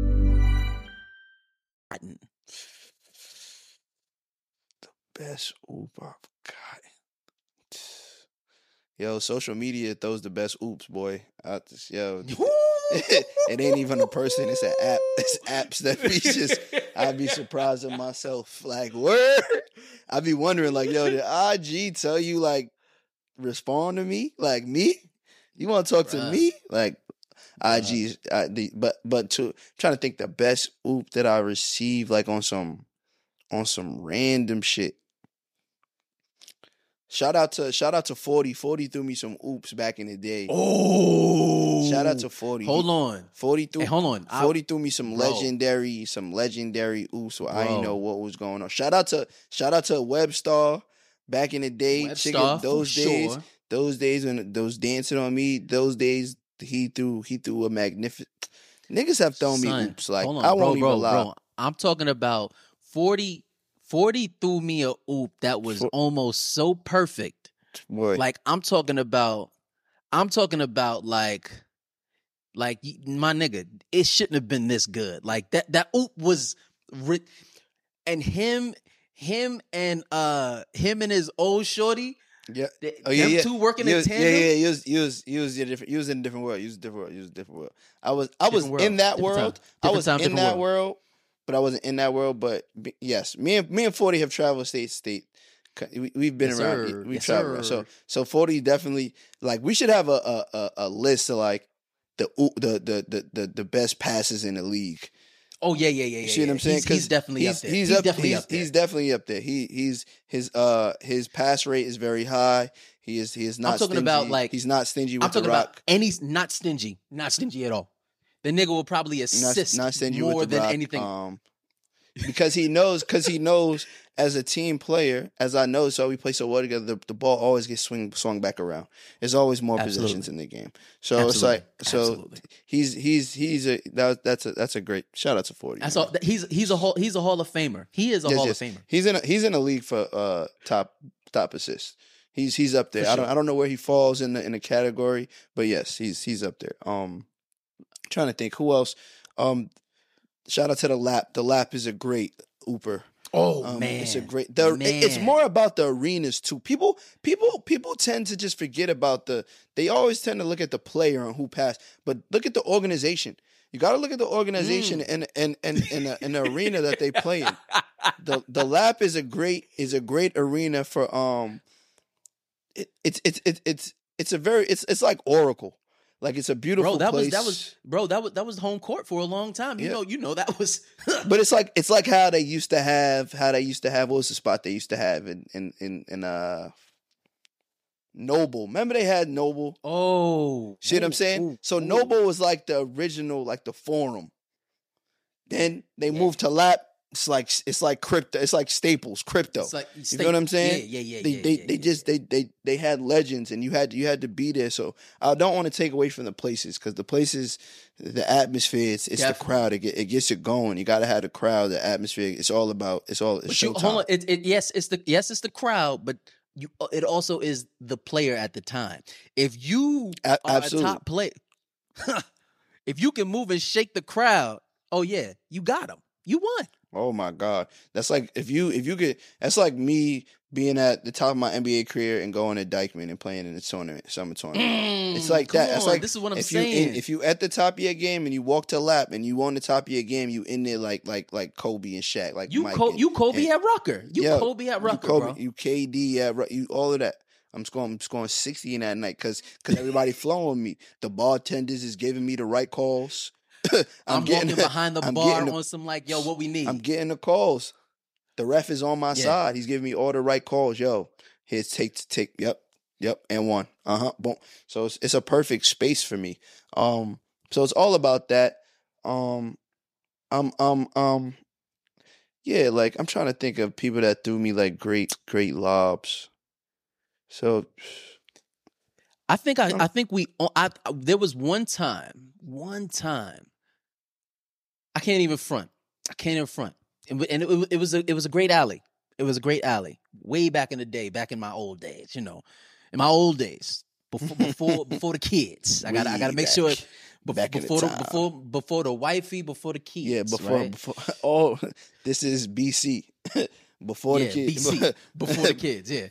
Best oop I've got. Yo, social media throws the best oops, boy. I just, yo, it ain't even a person. It's an app. It's apps that be just. I'd be surprised at myself. Like, word. I'd be wondering, like, yo, did I G tell you, like, respond to me? Like, me? You want to talk to Bruh. me? Like, I G, I, the, but but to trying to think the best oop that I received, like on some on some random shit. Shout out to shout out to forty. forty threw me some oops back in the day. Oh, Shout out to forty. Hold on. forty threw Hey, hold on. I- forty threw me some Bro. legendary, some legendary oops. So I Bro. didn't know what was going on. Shout out to shout out to Webstar, Back in the day, Webster, chicken, for those days, sure. those days when those dancing on me, those days he threw he threw a magnificent. Niggas have thrown Son, me oops like hold on, I bro, won't bro, even lie. bro. I'm talking about forty, forty threw me a oop that was For- almost so perfect. Boy, Like I'm talking about, I'm talking about like, like y- my nigga, it shouldn't have been this good. Like that, that oop was, ri- and him, him and uh, him and his old shorty. yeah. They, Oh yeah, them yeah. two working You in was- tandem. Yeah, yeah. You was, you was, you was, in a different, you was in a different world. You was a different world. You was a different world. I was, I was Different world. in that Different time. world. I Different was time, in different that world. world, but I wasn't in that world. But b- yes, me and me and forty have traveled state to state. We, we've been Yes, around. sir. We Yes, traveled. around. So sir. so forty definitely like we should have a a, a, a list of like the oop- the, the the the the best passes in the league. Oh yeah, yeah, yeah, yeah. You see what yeah. I'm saying? He's, he's 'Cause definitely he's, up there. He's, He's, up, definitely he's, up there. He's definitely up there. He he's his uh his pass rate is very high. He is he is not. I'm talking stingy. about, like- he's not stingy with I'm talking the rock. about, and he's not stingy, not stingy at all. The nigga will probably not, assist not stingy more with the than rock, anything. Um, because he knows, because he knows as a team player, as I know, so we play so well together. The, the ball always gets swing swung back around. There's always more Absolutely. possessions in the game. So Absolutely. it's like so Absolutely. he's he's he's a that, that's a that's a great shout out to forty. That's man. all. He's he's a hall. He's a Hall of Famer. He is a Yes, Hall yes. of Famer. He's in a, he's in a league for uh top top assists. He's he's up there. For I don't sure. I don't know where he falls in the in the category, but yes, he's he's up there. Um, trying to think who else. Um, shout out to the lap. The lap is a great ooper. Oh Um, man, it's a great. The, it- It's Man. more about the arenas too. People, people, people tend to just forget about the. They always tend to look at the player and who passed, but look at the organization. You got to look at the organization Mm. and and and and the, and the arena that they play in. The the lap is a great is a great arena for um. It, it's it's it's it's it's a very it's it's like Oracle, like it's a beautiful bro. That place. was that was bro. That was that was home court for a long time. You Yeah. know, you know that was. But it's like it's like how they used to have how they used to have what was the spot they used to have in in in, in uh Noble. Remember they had Noble? oh, See what I'm ooh, saying? ooh, so ooh. Noble was like the original, like the forum. Then they Yeah. moved to Lap. It's like it's like crypto. It's like Staples, crypto. It's like, you know what I'm saying? Yeah, yeah, yeah. They yeah, they yeah, they yeah, just yeah. they they they had legends, and you had you had to be there. So I don't want to take away from the places because the places, the atmosphere, it's, it's the Definitely. crowd. It, get, it gets you going. You got to have the crowd, the atmosphere. It's all about. It's all. It's But you showtime. hold on. It, it yes, it's the yes, it's the crowd, but you it also is the player at the time. If you A- are absolutely. a top player, if you can move and shake the crowd, oh yeah, you got him. You won. Oh my God, that's like if you if you could. That's like me being at the top of my N B A career and going to Dykeman and playing in the tournament, summer tournament. It's like Mm, come that. That's on, like this is what I'm if you saying. in, if you at the top of your game and you walk to lap and you on the top of your game, you in there like like like Kobe and Shaq, like You Mike Co- and- you Kobe and- at Rucker. You Yo, Kobe at Rucker, you Kobe, bro. you K D at Ru- you all of that. I'm scoring I'm scoring sixty in that night because because everybody flowing me. The bartenders is giving me the right calls. I'm, getting walking behind the I'm bar getting the- on some like, yo, what we need. I'm getting the calls. The ref is on my Yeah. side. He's giving me all the right calls. Yo, here's take take. Yep, yep, and one. Uh huh. Boom. So it's it's a perfect space for me. Um. So it's all about that. Um. Um. Um. Um. Yeah. Like I'm trying to think of people that threw me like great great lobs. So I think I, I think we I, I there was one time, one time. I can't even front. I can't even front. And, and it, it was a it was a great alley. It was a great alley. Way back in the day, back in my old days, you know. In my old days. Before before before the kids. I got I got to Way make back. sure bef- Back in the before the, time. before before the wifey, before the kids. yeah, before right? before oh, this is B C. Before yeah, the kids. B C. Before the kids, yeah.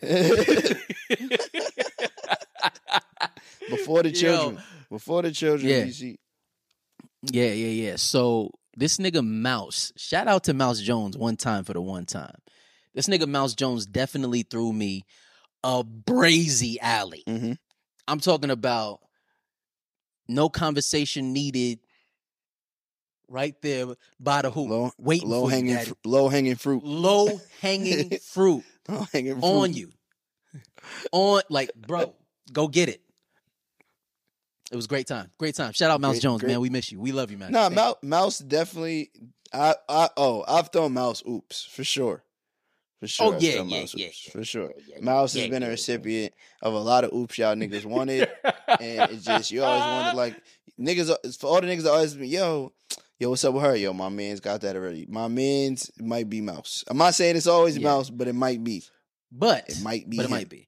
Before the Yo. children. Before the children, Yeah. B C. Yeah, yeah, yeah. So this nigga Mouse, shout out to Mouse Jones one time for the one time. This nigga Mouse Jones definitely threw me a brazy alley. Mm-hmm. I'm talking about no conversation needed. Right there by the hoop, Low, waiting low for hanging, you, daddy. fr- low hanging fruit. Low hanging fruit Low hanging fruit. on you, on like, bro, go get it. It was a great time, great time. Shout out Mouse Great- Jones, great- man. We miss you. We love you, man. Nah, Thank Mouse, Mouse definitely. I, I, oh, I've thrown Mouse oops for sure, for For sure. Oh, yeah, still yeah, Mouse yeah, Oops, yeah, for sure. yeah, yeah, Mouse yeah, has been yeah, a yeah. recipient of a lot of oops y'all niggas wanted, and it's just you always wonder like niggas for all the niggas that always be yo. Yo, what's up with her? Yo, my man's got that already. My man's might be Mouse. I'm not saying it's always Yeah. Mouse, but it might be. But It might be But it him. might be.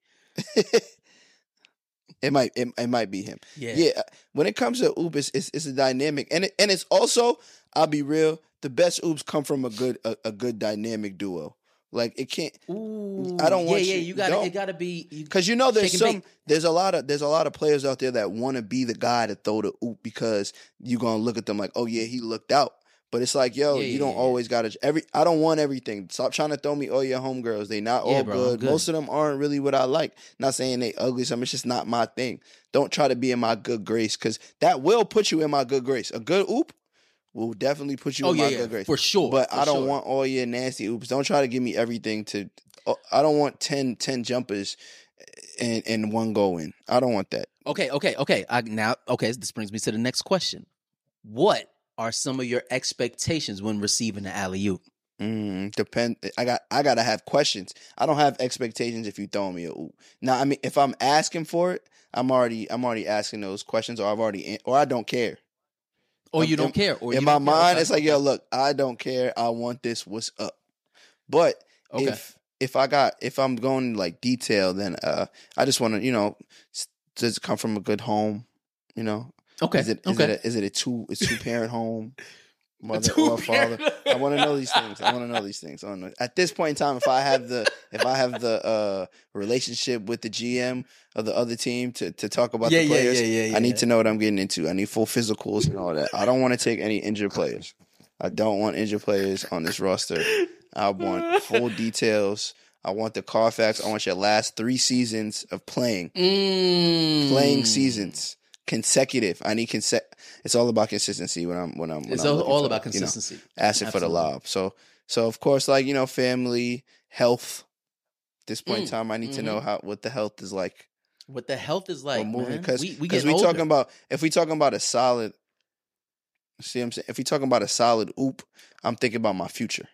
It might it, it might be him. Yeah. Yeah. When it comes to oops, it's, it's, it's a dynamic, and it, and it's also, I'll be real, the best oops come from a good a, a good dynamic duo. Like it can't. Ooh, I don't want yeah, you- yeah. You gotta, don't. it gotta be you- Because you know there's shake and some bake. there's a lot of there's a lot of players out there that want to be the guy to throw the oop because you're gonna look at them like, oh yeah, he looked out. But it's like, yo, Yeah, you yeah, don't yeah. always gotta every I don't want everything. Stop trying to throw me all your homegirls. They not Yeah, all bro, I'm good. good. Most of them aren't really what I like. Not saying they ugly, something. It's just not my thing. Don't try to be in my good grace because that will put you in my good grace. A good oop will definitely put you Oh, in yeah, my yeah, good grace. for sure, But for I don't sure. want all your nasty oops. Don't try to give me everything to oh, I don't want ten, ten jumpers and and one go in. I don't want that. Okay, okay, okay. I now okay, this brings me to the next question. What are some of your expectations when receiving an alley oop? Mm, depend. I got. I gotta have questions. I don't have expectations if you throw me a oop. Now, I mean, if I'm asking for it, I'm already. I'm already asking those questions, or I've already, an- or I don't care. Or Um, you don't in- care? Or in you my don't care. mind, Okay, it's like, okay. yo, look, I don't care. I want this. What's up? But Okay. if if I got if I'm going like detail, then uh, I just want to, you know, s- does it come from a good home? You know, Okay, Is it is okay. it a, is it a two a two parent home? Mother two or father. parent- I want to know these things. I want to know these things. I wanna know. At this point in time, if I have the if I have the uh, relationship with the G M of the other team to, to talk about Yeah, the yeah, players, yeah, yeah, I need yeah. to know what I'm getting into. I need full physicals and all that. I don't want to take any injured players. I don't want injured players on this roster. I want full details. I want the Carfax. I want your last three seasons of playing. Mm. Playing seasons. Consecutive. I need conse- It's all about consistency when I'm when I'm. When It's I'm all, looking all for, about you know, consistency. asking for the Absolutely. lob. So so of course, like, you know, family, health. At this point in Mm, time, I need to know how what the health is like. What the health is like, We're moving man. because we we because get we talking about if we talking about a solid. See what I'm saying? If we talking about a solid oop, I'm thinking about my future.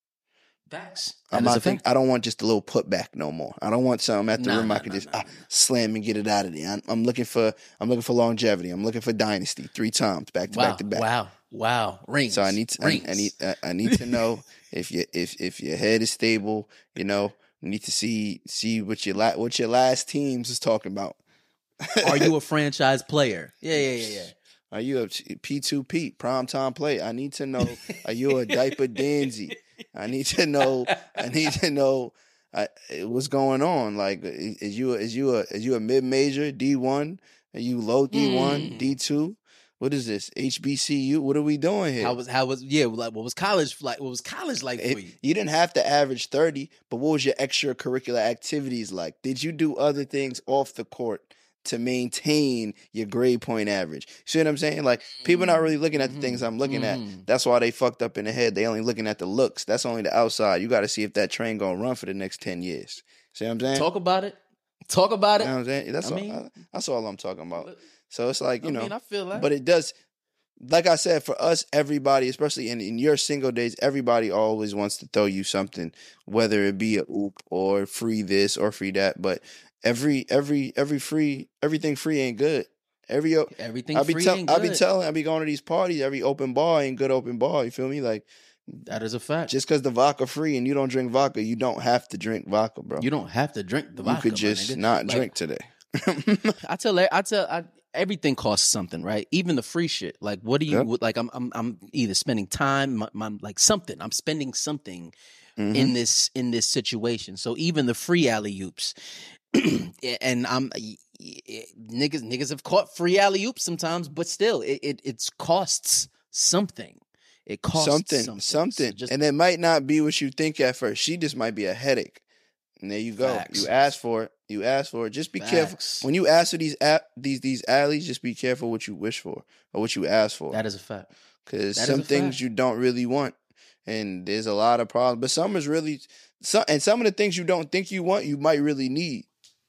facts. I'm That is not a think, fact. I don't want just a little putback no more. I don't want something at the Nah, rim nah, I can nah, just nah, ah, slam and get it out of there. I'm, I'm looking for I'm looking for longevity. I'm looking for dynasty three times back to Wow, back to back. wow, wow. Rings. So I need to, I, Rings. I need I, I need to know if you if if your head is stable. You know, you need to see see what your la- what your last teams is talking about. Are you a franchise player? Yeah, yeah, yeah, yeah. Are you a P two P prime time player? I need to know. Are you a diaper Danzy? I need to know. I need to know uh, what's going on. Like, is you is you a is you a mid major D one? Are you low D one Mm. D two? What is this H B C U? What are we doing here? How was how was yeah? Like what was college like? What was college like It- for you? you didn't have to average thirty, but what was your extracurricular activities like? Did you do other things off the court to maintain your grade point average? See what I'm saying? Like, people not really looking at the things I'm looking Mhm. at. That's why they fucked up in the head. They only looking at the looks. That's only the outside. You got to see if that train gonna run for the next ten years. See what I'm saying? Talk about it. Talk about You it. know what I'm saying? That's I all. mean- that's all I'm talking about. So it's like, you I know, mean, I feel like. but it does, like I said, for us, everybody, especially in, in your single days, everybody always wants to throw you something, whether it be a oop or free this or free that. But every every every free everything free ain't good. Every o- Everything I be free tell, ain't I be good. telling I be going to these parties. Every open bar ain't good open bar. You feel me? Like, That is a fact. just because the vodka free and you don't drink vodka, you don't have to drink vodka, bro. You don't have to drink the You vodka. could my just nigga. not Like, drink today. I tell I tell I, everything costs something, right? Even the free shit. Like, what do you Yep. what- like? I'm I'm I'm either spending time, my, my, like something. I'm spending something Mhm. in this in this situation. So even the free alley oops, and I'm niggas niggas have caught free alley oops sometimes, but still, it it it's costs something. It costs something, something, something, So just and it might not be what you think at first. She just might be a headache. And there you go. Facts. You ask for it. You ask for it. Just be careful Facts. when you ask for these a- these these alleys. Just be careful what you wish for or what you ask for, that is a fact. because that is some a things fact. you don't really want, and there's a lot of problems. But some is really some, and some of the things you don't think you want, you might really need.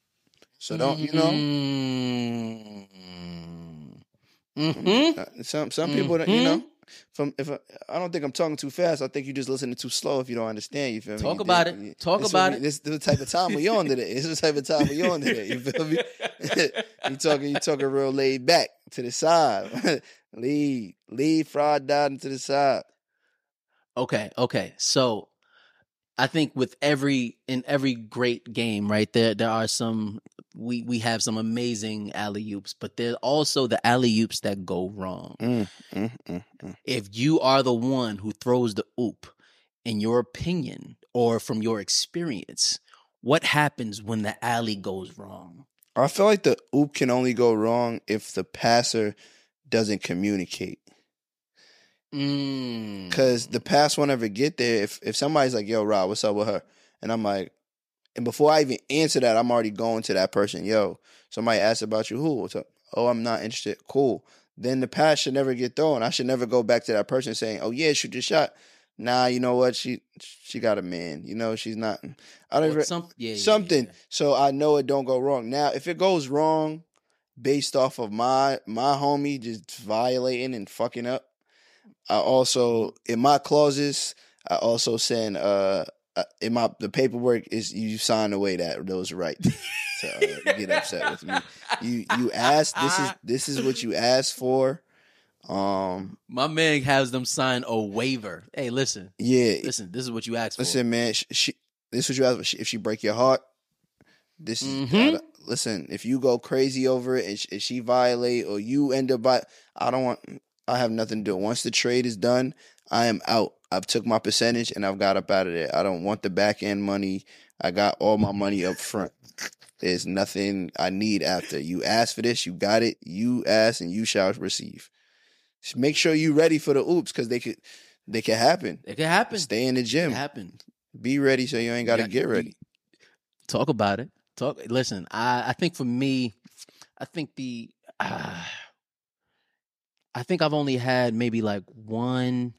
So don't you know? Mm-hmm. Uh, Some some people, don't, you know, from if I, I don't think I'm talking too fast. I think you just listening too slow if you don't understand. You feel me? Talk You about dig? it. Talk This about what it. we- This, this is the type of time we on today. This is the type of time we on today. You feel me? you talking, you talking real laid back to the side. lead, lead, fraud, dotting to the side. Okay, okay. So I think with every in every great game, right, there there are some we we have some amazing alley oops, but there's also the alley oops that go wrong. Mm, mm, mm, mm. If you are the one who throws the oop, in your opinion or from your experience, what happens when the alley goes wrong? I feel like the oop can only go wrong if the passer doesn't communicate. Mm. Because the pass won't ever get there. If if somebody's like, yo, Rob, what's up with her? And I'm like, and before I even answer that, I'm already going to that person. Yo, somebody asked about you. Who? What's up? Oh, I'm not interested. Cool. Then the pass should never get thrown. I should never go back to that person saying, oh, yeah, shoot your shot. Nah, you know what? She she got a man. You know, she's not. I don't Or even. some- yeah, yeah, something. yeah. So I know it don't go wrong. Now, if it goes wrong based off of my my homie just violating and fucking up, I also in my clauses, I also send uh uh, in my the paperwork is you sign away that those rights. So uh, get upset with me. You you asked this is this is what you asked for. Um My man has them sign a waiver. Hey, listen, yeah. listen. This is what you asked for. Listen, man. She, she this is what you asked for. She, if she break your heart, this is Mhm. gotta- listen. If you go crazy over it and she, and she violate or you end up by, I don't want. I have nothing to do. Once the trade is done, I am out. I've took my percentage and I've got up out of there. I don't want the back end money. I got all my money up front. There's nothing I need after. You asked for this, you got it. You asked and you shall receive. Just make sure you ready for the oops because they could they could happen. It can happen. Stay in the It gym. can happen. Be ready so you ain't got to Yeah, get ready. Talk about it. Talk. Listen, I, I think for me, I think the, uh, I think I've only had maybe like one,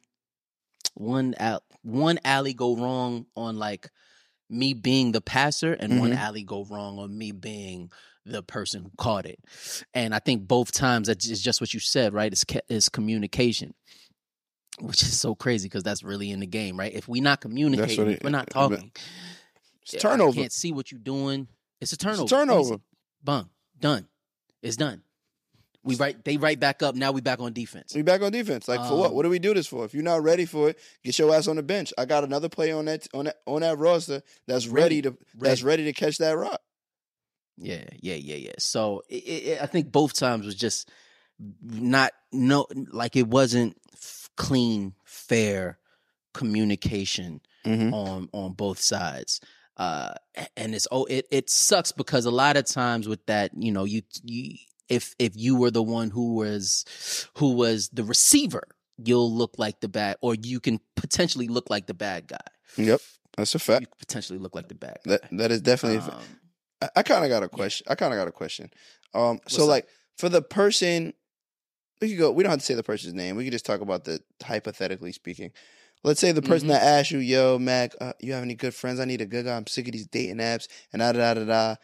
one out, one alley go wrong on like me being the passer, and one Mhm. alley go wrong on me being the person who caught it. And I think both times that is just what you said, right? It's ca- it's communication, which is so crazy because that's really in the game, right? If we're not communicating, it- if we're not but- talking. It's I turnover. can't see what you're doing. It's a turnover. turnover. Easy. Bum. Done. It's done. We right. They right back up. Now we back on defense. We back on defense. Like for what? Um, What do we do this for? If you're not ready for it, get your ass on the bench. I got another player on that on that on that roster that's ready, Ready. to that's ready to catch that rock. Yeah, yeah, yeah, yeah. So it, it, I think both times was just not no like it wasn't f- clean, fair communication Mhm. on on both sides. Uh, and it's oh it it sucks because a lot of times with that, you know, you you if if you were the one who was who was the receiver, you'll look like the bad, or you can potentially look like the bad guy. Yep, that's a You fact. could potentially look like the bad guy. That that is definitely. a fa- Um, I, I kind of got a question. I kind of got a question. Um, so What's up? like for the person, we could go. We don't have to say the person's name. We could just talk about the hypothetically speaking. Let's say the person Mhm. that asked you, "Yo, Mac, uh, you have any good friends? I need a good guy. I'm sick of these dating apps and da da da da."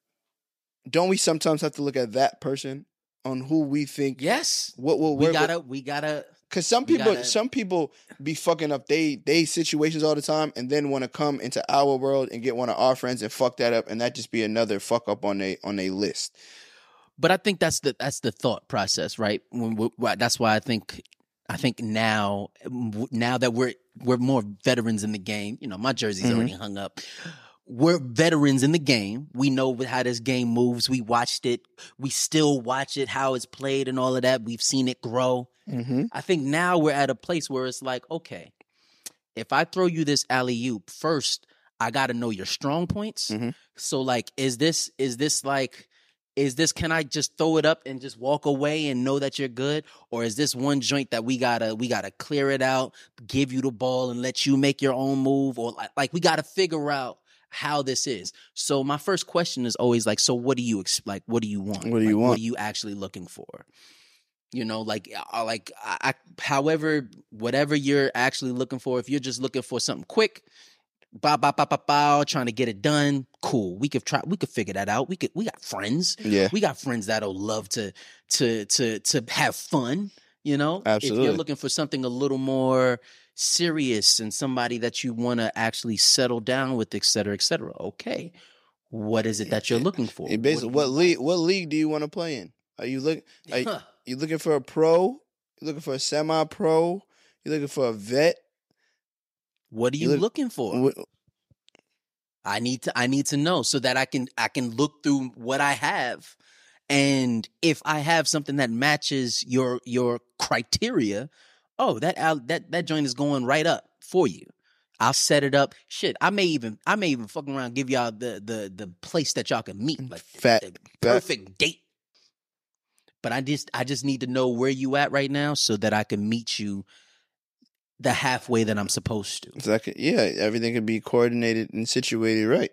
Don't we sometimes have to look at that person on who we think? yes, What will we work? gotta we gotta Because some we people, gotta- some people be fucking up they they situations all the time, and then want to come into our world and get one of our friends and fuck that up, and that just be another fuck up on they on a list. But I think that's the that's the thought process, right? When we, why- that's why I think I think now now that we're we're more veterans in the game. You know, my jersey's Mhm. already hung up. We're veterans in the game. We know how this game moves. We watched it. We still watch it, how it's played, and all of that. We've seen it grow. Mm-hmm. I think now we're at a place where it's like, okay, if I throw you this alley oop, first I got to know your strong points. Mhm. So like, is this is this like, is this can I just throw it up and just walk away and know that you're good, or is this one joint that we gotta we gotta clear it out, give you the ball and let you make your own move, or like, like we gotta figure out how this is. So my first question is always like, so what do you ex- like? What do you want? What do you Like, want? What are you actually looking for? You know, like, I, like, I, I, however, whatever you're actually looking for, if you're just looking for something quick, bow, bow, bow, bow, bow, trying to get it done, cool. We could try, we could figure that out. We could, we got friends. Yeah. We got friends that'll love to, to, to, to have fun. You know, if Absolutely. you're looking for something a little more serious and somebody that you want to actually settle down with, et cetera, et cetera. Okay, what is it that you're looking for? And basically, what, do you league? like? What league do you want to play in? Are you look? Are you, Huh. you looking for a pro? You looking for a semi-pro? You looking for a vet? What are you You look- looking for? Wh- I need to I need to know so that I can I can look through what I have, and if I have something that matches your your criteria, oh that al- that that joint is going right up for you. I'll set it up. Shit, I may even I may even fucking around give y'all the the the place that y'all can meet, like the- Fat- the fat- perfect date. But I just I just need to know where you at right now so that I can meet you the halfway that I'm supposed to. So that could, yeah, everything could be coordinated and situated right.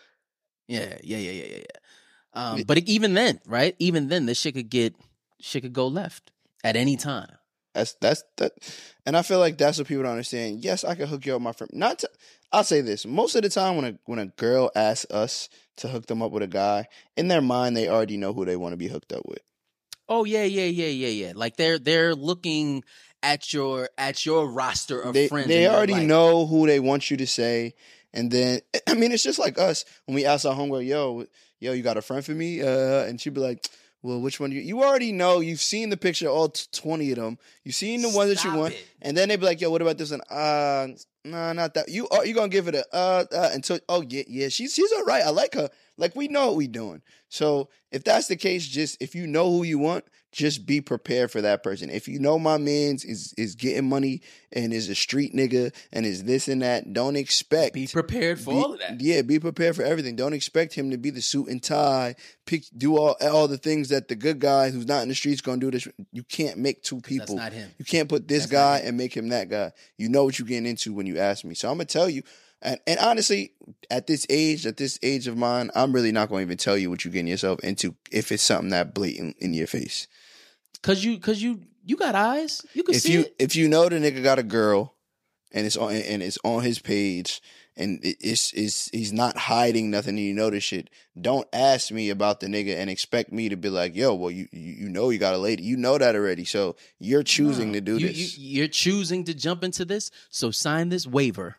Yeah, yeah, yeah, yeah, yeah. yeah. Um, but even then, right? Even then, this shit could get shit could go left at any time. That's that's that, and I feel like that's what people don't understand. Yes, I can hook you up, with my friend. Not, to, I'll say this: most of the time, when a when a girl asks us to hook them up with a guy, in their mind, they already know who they want to be hooked up with. Oh yeah, yeah, yeah, yeah, yeah. Like they're they're looking at your at your roster of They friends. they and they're already like, know who they want you to say, and then I mean, it's just like us when we ask our homegirl, "Yo, yo, you got a friend for me?" Uh, and she'd be like, well, which one do you? You already know. You've seen the picture, all t- twenty of them. You've seen the one that you Stop want, it. and then they be like, "Yo, what about this one?" Uh, nah, not that. You are you gonna give it a uh, uh until? Oh yeah, yeah. She's she's all right. I like her. Like we know what we doing. So if that's the case, just if you know who you want, just be prepared for that person. If you know my man's is is getting money and is a street nigga and is this and that, don't expect. Be prepared for Be- all of that. Yeah, be prepared for everything. Don't expect him to be the suit and tie, pick, do all all the things that the good guy who's not in the streets gonna do. This you can't make two people. That's not him. You can't put this That's not guy him. and make him that guy. You know what you're getting into when you ask me. So I'm gonna tell you. And, and honestly, at this age, at this age of mine, I'm really not going to even tell you what you're getting yourself into if it's something that blatant in your face. Cause you cause you you got eyes. You can If see you it. if you know the nigga got a girl, and it's on and it's on his page, and it- it's it's he's not hiding nothing, and you know this shit. Don't ask me about the nigga and expect me to be like, yo, well, you you, you know you got a lady, you know that already, so you're choosing No. to do you, this. You, you're choosing to jump into this, so sign this waiver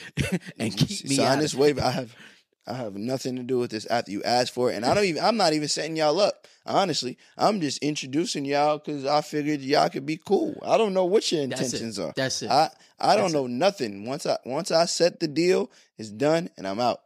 and keep me Sign out this of waiver. I have I have nothing to do with this after you ask for it, and I don't even. I'm not even setting y'all up. Honestly, I'm just introducing y'all because I figured y'all could be cool. I don't know what your That's it. intentions are. That's it. I I don't That's know nothing. Once I once I set the deal, it's done, and I'm out.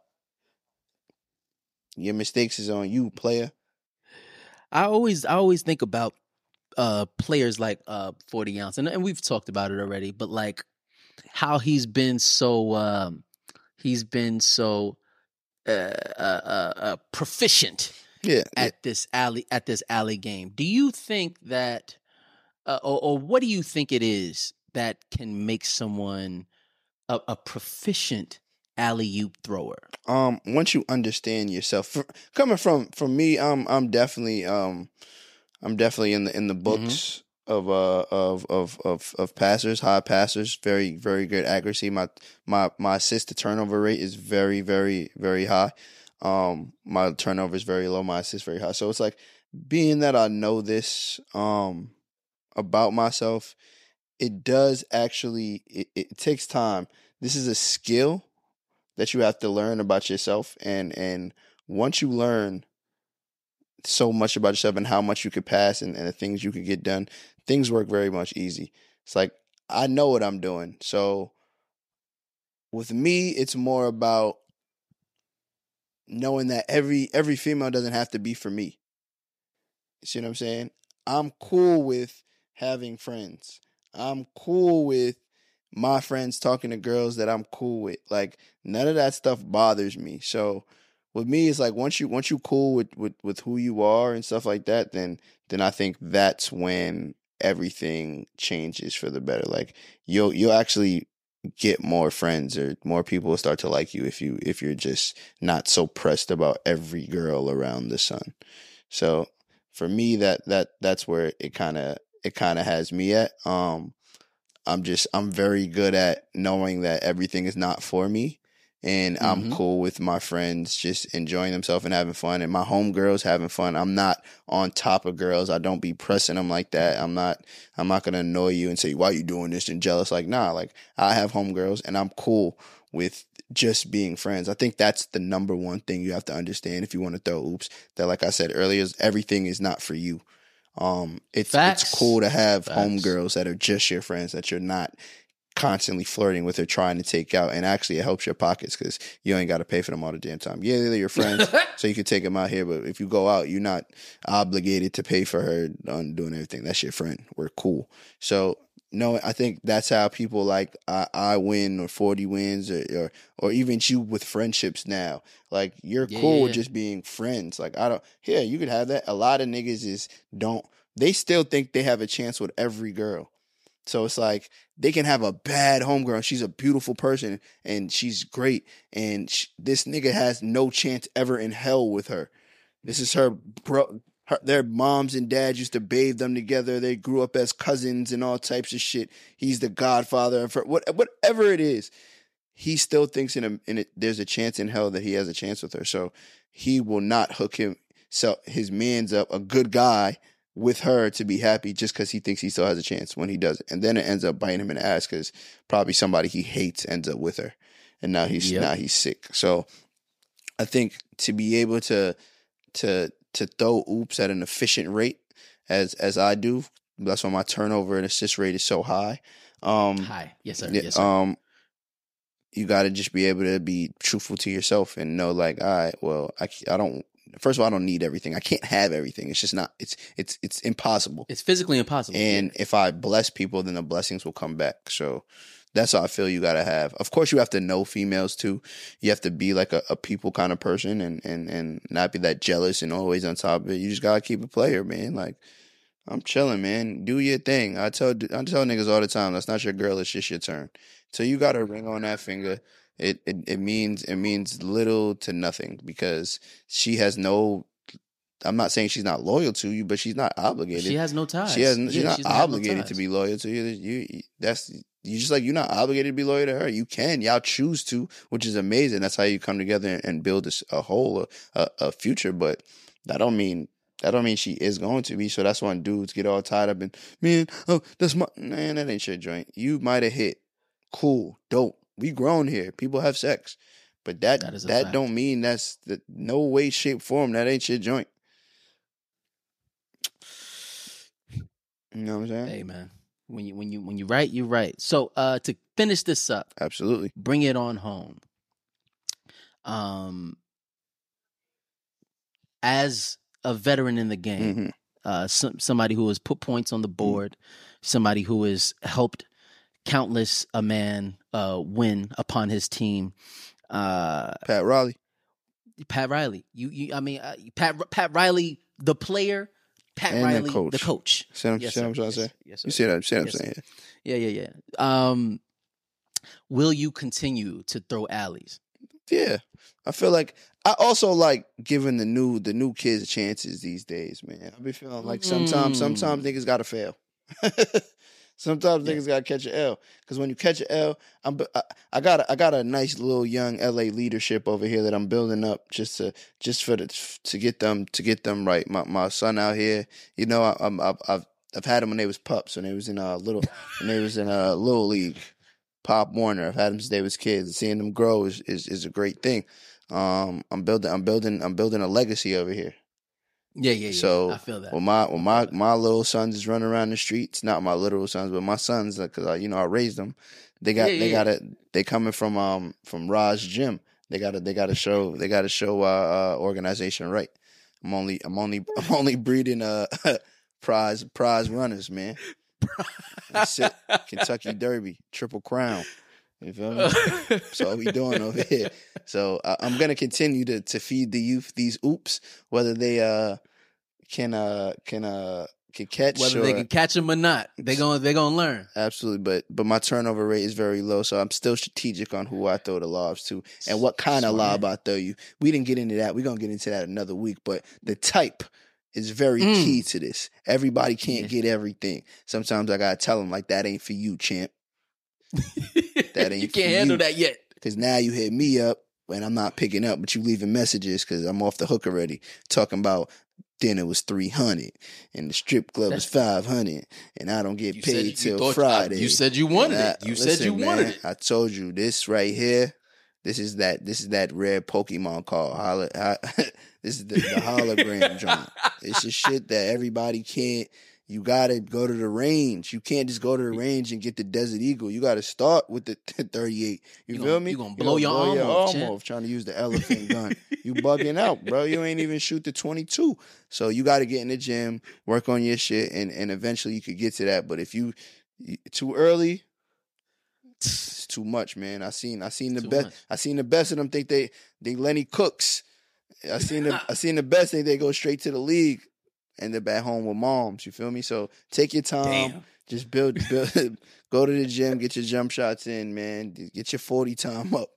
Your mistakes is on you, player. I always I always think about uh players like uh forty ounce, and, and we've talked about it already, but like how he's been so um he's been so uh, uh, uh, uh proficient Yeah, at this alley at this alley game. Do you think that uh, or, or what do you think it is that can make someone a, a proficient alley oop thrower? um once you understand yourself, for, coming from from me, I'm I'm definitely um I'm definitely in the in the books of uh of of of of passers, high passers, very very good accuracy. My my my assist to turnover rate is very very very high. Um, my turnover is very low. My assist very high. So it's like, being that I know this um about myself, it does actually it, it takes time. This is a skill that you have to learn about yourself, and and once you learn so much about yourself and how much you could pass and, and the things you could get done, things work very much easy. It's like, I know what I'm doing. So with me, it's more about knowing that every every female doesn't have to be for me. You see what I'm saying? I'm cool with having friends. I'm cool with my friends talking to girls that I'm cool with. Like, none of that stuff bothers me. So with me, it's like, once you once you cool with, with, with who you are and stuff like that, then then I think that's when everything changes for the better. Like, you'll you'll actually get more friends, or more people will start to like you if you if you're just not so pressed about every girl around the sun. So for me, that that that's where it kind of it kind of has me at. Um, I'm just I'm very good at knowing that everything is not for me, and Mm-hmm. I'm cool with my friends just enjoying themselves and having fun, and my homegirls having fun. I'm not on top of girls. I don't be pressing them like that. I'm not. I'm not gonna annoy you and say, "Why you doing this?" and jealous. Like, nah. Like, I have homegirls, and I'm cool with just being friends. I think that's the number one thing you have to understand if you want to throw oops. That, like I said earlier, is everything is not for you. Um, it's Facts. it's cool to have Facts. homegirls that are just your friends, that you're not constantly flirting with or trying to take out, and actually it helps your pockets because you ain't got to pay for them all the damn time. Yeah, they're your friends, so you can take them out here, but if you go out, you're not obligated to pay for her on doing everything. That's your friend. We're cool. So no, I think that's how people like I, I win or forty wins or, or or even you with friendships now. Like, you're Yeah, cool yeah, with yeah. just being friends. Like, I don't. Yeah, you could have that. A lot of niggas is don't. They still think they have a chance with every girl. So it's like they can have a bad homegirl. She's a beautiful person and she's great, and sh- this nigga has no chance ever in hell with her. This is her bro. Her, their moms and dads used to bathe them together. They grew up as cousins and all types of shit. He's the godfather of her. What, whatever it is, he still thinks in a, in it, there's a chance in hell that he has a chance with her. So he will not hook him, so his man's up, a good guy, with her to be happy just because he thinks he still has a chance when he doesn't. And then it ends up biting him in the ass because probably somebody he hates ends up with her. And now he's Yep. now he's sick. So I think to be able to to to throw oops at an efficient rate as as I do, that's why my turnover and assist rate is so high. Um Hi. Yes, sir. yeah, Yes, sir. um you got to just be able to be truthful to yourself and know, like, all right, well, I, I don't, first of all, I don't need everything. I can't have everything. It's just not, it's, it's, it's impossible. It's physically impossible. And if I bless people, then the blessings will come back. So that's how I feel you got to have. Of course, you have to know females too. You have to be like a, a people kind of person and, and, and not be that jealous and always on top of it. You just got to keep a player, man. Like, I'm chilling, man. Do your thing. I tell I tell niggas all the time, that's not your girl, it's just your turn. So you got a ring on that finger. It, it it means it means little to nothing because she has no. I'm not saying she's not loyal to you, but she's not obligated. She has no ties. She has. She's Yeah, not she doesn't have no obligated to ties. be loyal to you. You that's you just like you're not obligated to be loyal to her. You can. Y'all choose to, which is amazing. That's how you come together and build a, a whole a, a future. But that don't mean. That don't mean she is going to be. So that's when dudes get all tied up and, man, oh, that's my, man, that ain't your joint. You might have hit. Cool. Dope. We grown here. People have sex. But that That is a that fact. don't mean that's the, no way, shape, form. That ain't your joint. You know what I'm saying? Hey, man. When you when you when you write, you write. So uh, to finish this up, Absolutely. bring it on home. Um, as a veteran in the game, Mhm. uh, some, somebody who has put points on the board, somebody who has helped countless a man uh, win upon his team. Uh, Pat Riley. Pat Riley, you, you, I mean, uh, Pat, Pat Riley, the player, Pat And the Riley, coach. the coach. See what I'm, Yes, see what I'm sir. trying to Yes, say? yes, You sir. see what, see what I'm Yes, saying? sir. Yeah, yeah, yeah. Um, will you continue to throw alleys? Yeah. I feel like I also like giving the new the new kids chances these days, man. I be feeling like sometimes Mm. sometimes niggas gotta fail. Sometimes niggas gotta catch an L. Cause when you catch an L, I'm I, I got a, I got a nice little young L A leadership over here that I'm building up just to just for the to get them to get them right. My my son out here, you know, I, I'm I've I've I've had them when they was pups, when they was in a little when they was in a little league. Pop Warner, I've had them since they was kids. Seeing them grow is, is is a great thing. Um, I'm building, I'm building, I'm building a legacy over here. Yeah, yeah, yeah. So I feel that. when my when my my little sons is running around the streets, not my literal sons, but my sons, because I you know I raised them. They got Yeah, they yeah, got to they coming from um from Raj Gym. They got to they got to show they got to show uh, uh organization right. I'm only I'm only I'm only breeding uh prize prize runners, man. That's it. Kentucky Derby, Triple Crown. You feel me? That's all we doing over here. So uh, I'm gonna continue to to feed the youth these oops, whether they uh can uh can uh can catch Whether or, they can catch them or not, they going they gonna learn. absolutely, but but my turnover rate is very low, so I'm still strategic on who I throw the lobs to and what kind of Smart. lob I throw you. We didn't get into that. We're gonna get into that another week, but the type is very Mm. key to this. Everybody can't Yeah. get everything. Sometimes I gotta tell them like that ain't for you, champ. That ain't you for can't handle you. that yet. Because now you hit me up and I'm not picking up, but you leaving messages because I'm off the hook already. Talking about dinner was three hundred and the strip club was five hundred and I don't get You paid said you till thought- Friday. you said you wanted And it. I- You said you listen, wanted man, it. I told you this right here. This is that. This is that rare Pokemon card. Holo, ho- this is the, the hologram joint. It's just shit that everybody can't. You gotta go to the range. You can't just go to the range and get the Desert Eagle. You gotta start with the thirty-eight. You, You feel gonna- me? you gonna blow your arm off, champ. trying to use the elephant gun. You bugging out, bro. You ain't even shoot the twenty-two. So you gotta get in the gym, work on your shit, and, and eventually you could get to that. But if you too early, it's too much, man. I seen I seen the Too best. much. I seen the best of them think they they Lenny Cooks. I seen the I seen the best think they go straight to the league. End up at home with moms. You feel me? So take your time. Damn. Just build, build, go to the gym, get your jump shots in, man. Get your forty time up.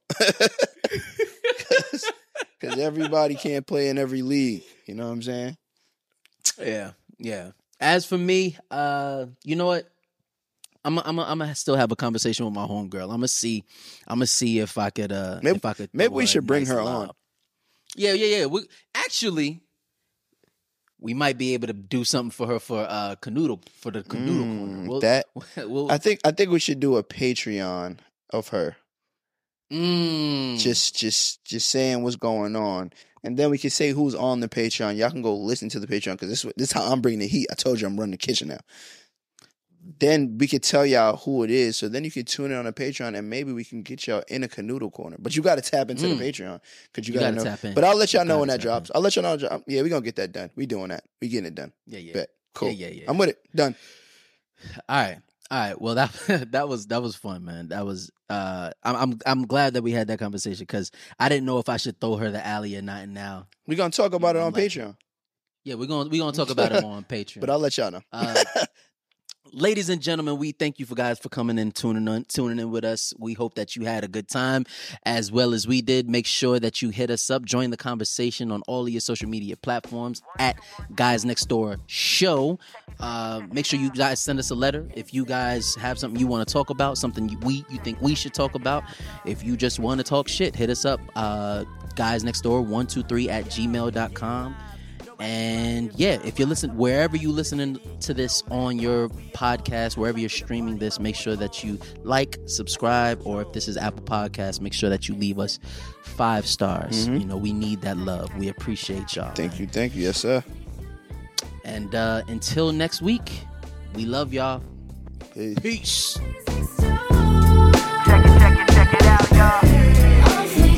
Because everybody can't play in every league. You know what I'm saying? Yeah, yeah. As for me, uh, you know what? I'm I'm I'm gonna still have a conversation with my homegirl. I'm gonna see. I'm gonna see if I could. Uh, Maybe- if I could. maybe throw we a should bring nice her lob. on. Yeah, yeah, yeah. We actually, we might be able to do something for her for uh canoodle for the canoodle Mm, corner. We'll- that- we'll- I think I think we should do a Patreon of her. mm, Just just just saying what's going on. And then we can say who's on the Patreon. Y'all can go listen to the Patreon because this, this is how I'm bringing the heat. I told you I'm running the kitchen now. Then we could tell y'all who it is. So then you can tune in on the Patreon and maybe we can get y'all in a canoodle corner. But you got to tap into Mm. the Patreon because you, You got to gotta know. tap in. But I'll let y'all You know gotta when that tap drops. in. I'll let y'all know. Yeah, we're going to get that done. We doing that. We getting it done. yeah, yeah. Bet. Cool. Yeah, yeah, yeah. I'm with it. Done. All right. All right. Well, that that was that was fun, man. That was uh I'm I'm I'm glad that we had that conversation because I didn't know if I should throw her the alley or not. And now, We're going to talk about it I'm on like- Patreon. yeah, we're gonna we're gonna talk about it more on Patreon. But I'll let y'all know. Uh, ladies and gentlemen, we thank you for guys for coming in, tuning in, tuning in with us. We hope that you had a good time as well as we did. Make sure that you hit us up, join the conversation on all of your social media platforms at Guys Next Door Show. Uh, make sure you guys send us a letter if you guys have something you want to talk about, something you, we you think we should talk about. If you just want to talk shit, hit us up. Uh, Guys Next Door one two three at gmail dot com. And yeah, if you're listening, wherever you listening to this on your podcast, wherever you're streaming this, make sure that you like, subscribe, or if this is Apple Podcasts, make sure that you leave us five stars. You know, we need that love. We appreciate y'all. Thank you. Thank you. Yes, sir. And uh, until next week, we love y'all. Peace. Peace. Check it, check it, check it out, y'all.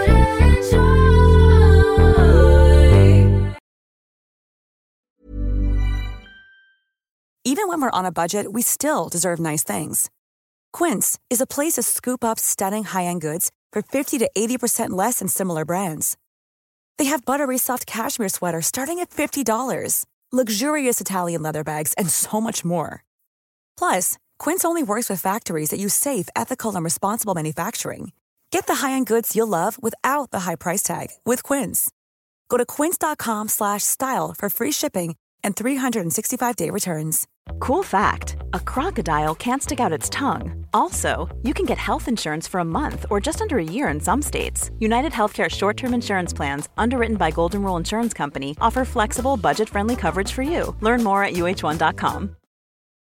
Even when we're on a budget, we still deserve nice things. Quince is a place to scoop up stunning high-end goods for fifty to eighty percent less than similar brands. They have buttery soft cashmere sweaters starting at fifty dollars, luxurious Italian leather bags, and so much more. Plus, Quince only works with factories that use safe, ethical, and responsible manufacturing. Get the high-end goods you'll love without the high price tag with Quince. Go to quince.com slash style for free shipping and three sixty-five day returns. Cool fact, a crocodile can't stick out its tongue. Also, you can get health insurance for a month or just under a year in some states. United Healthcare short-term insurance plans, underwritten by Golden Rule Insurance Company, offer flexible, budget-friendly coverage for you. Learn more at U H one dot com.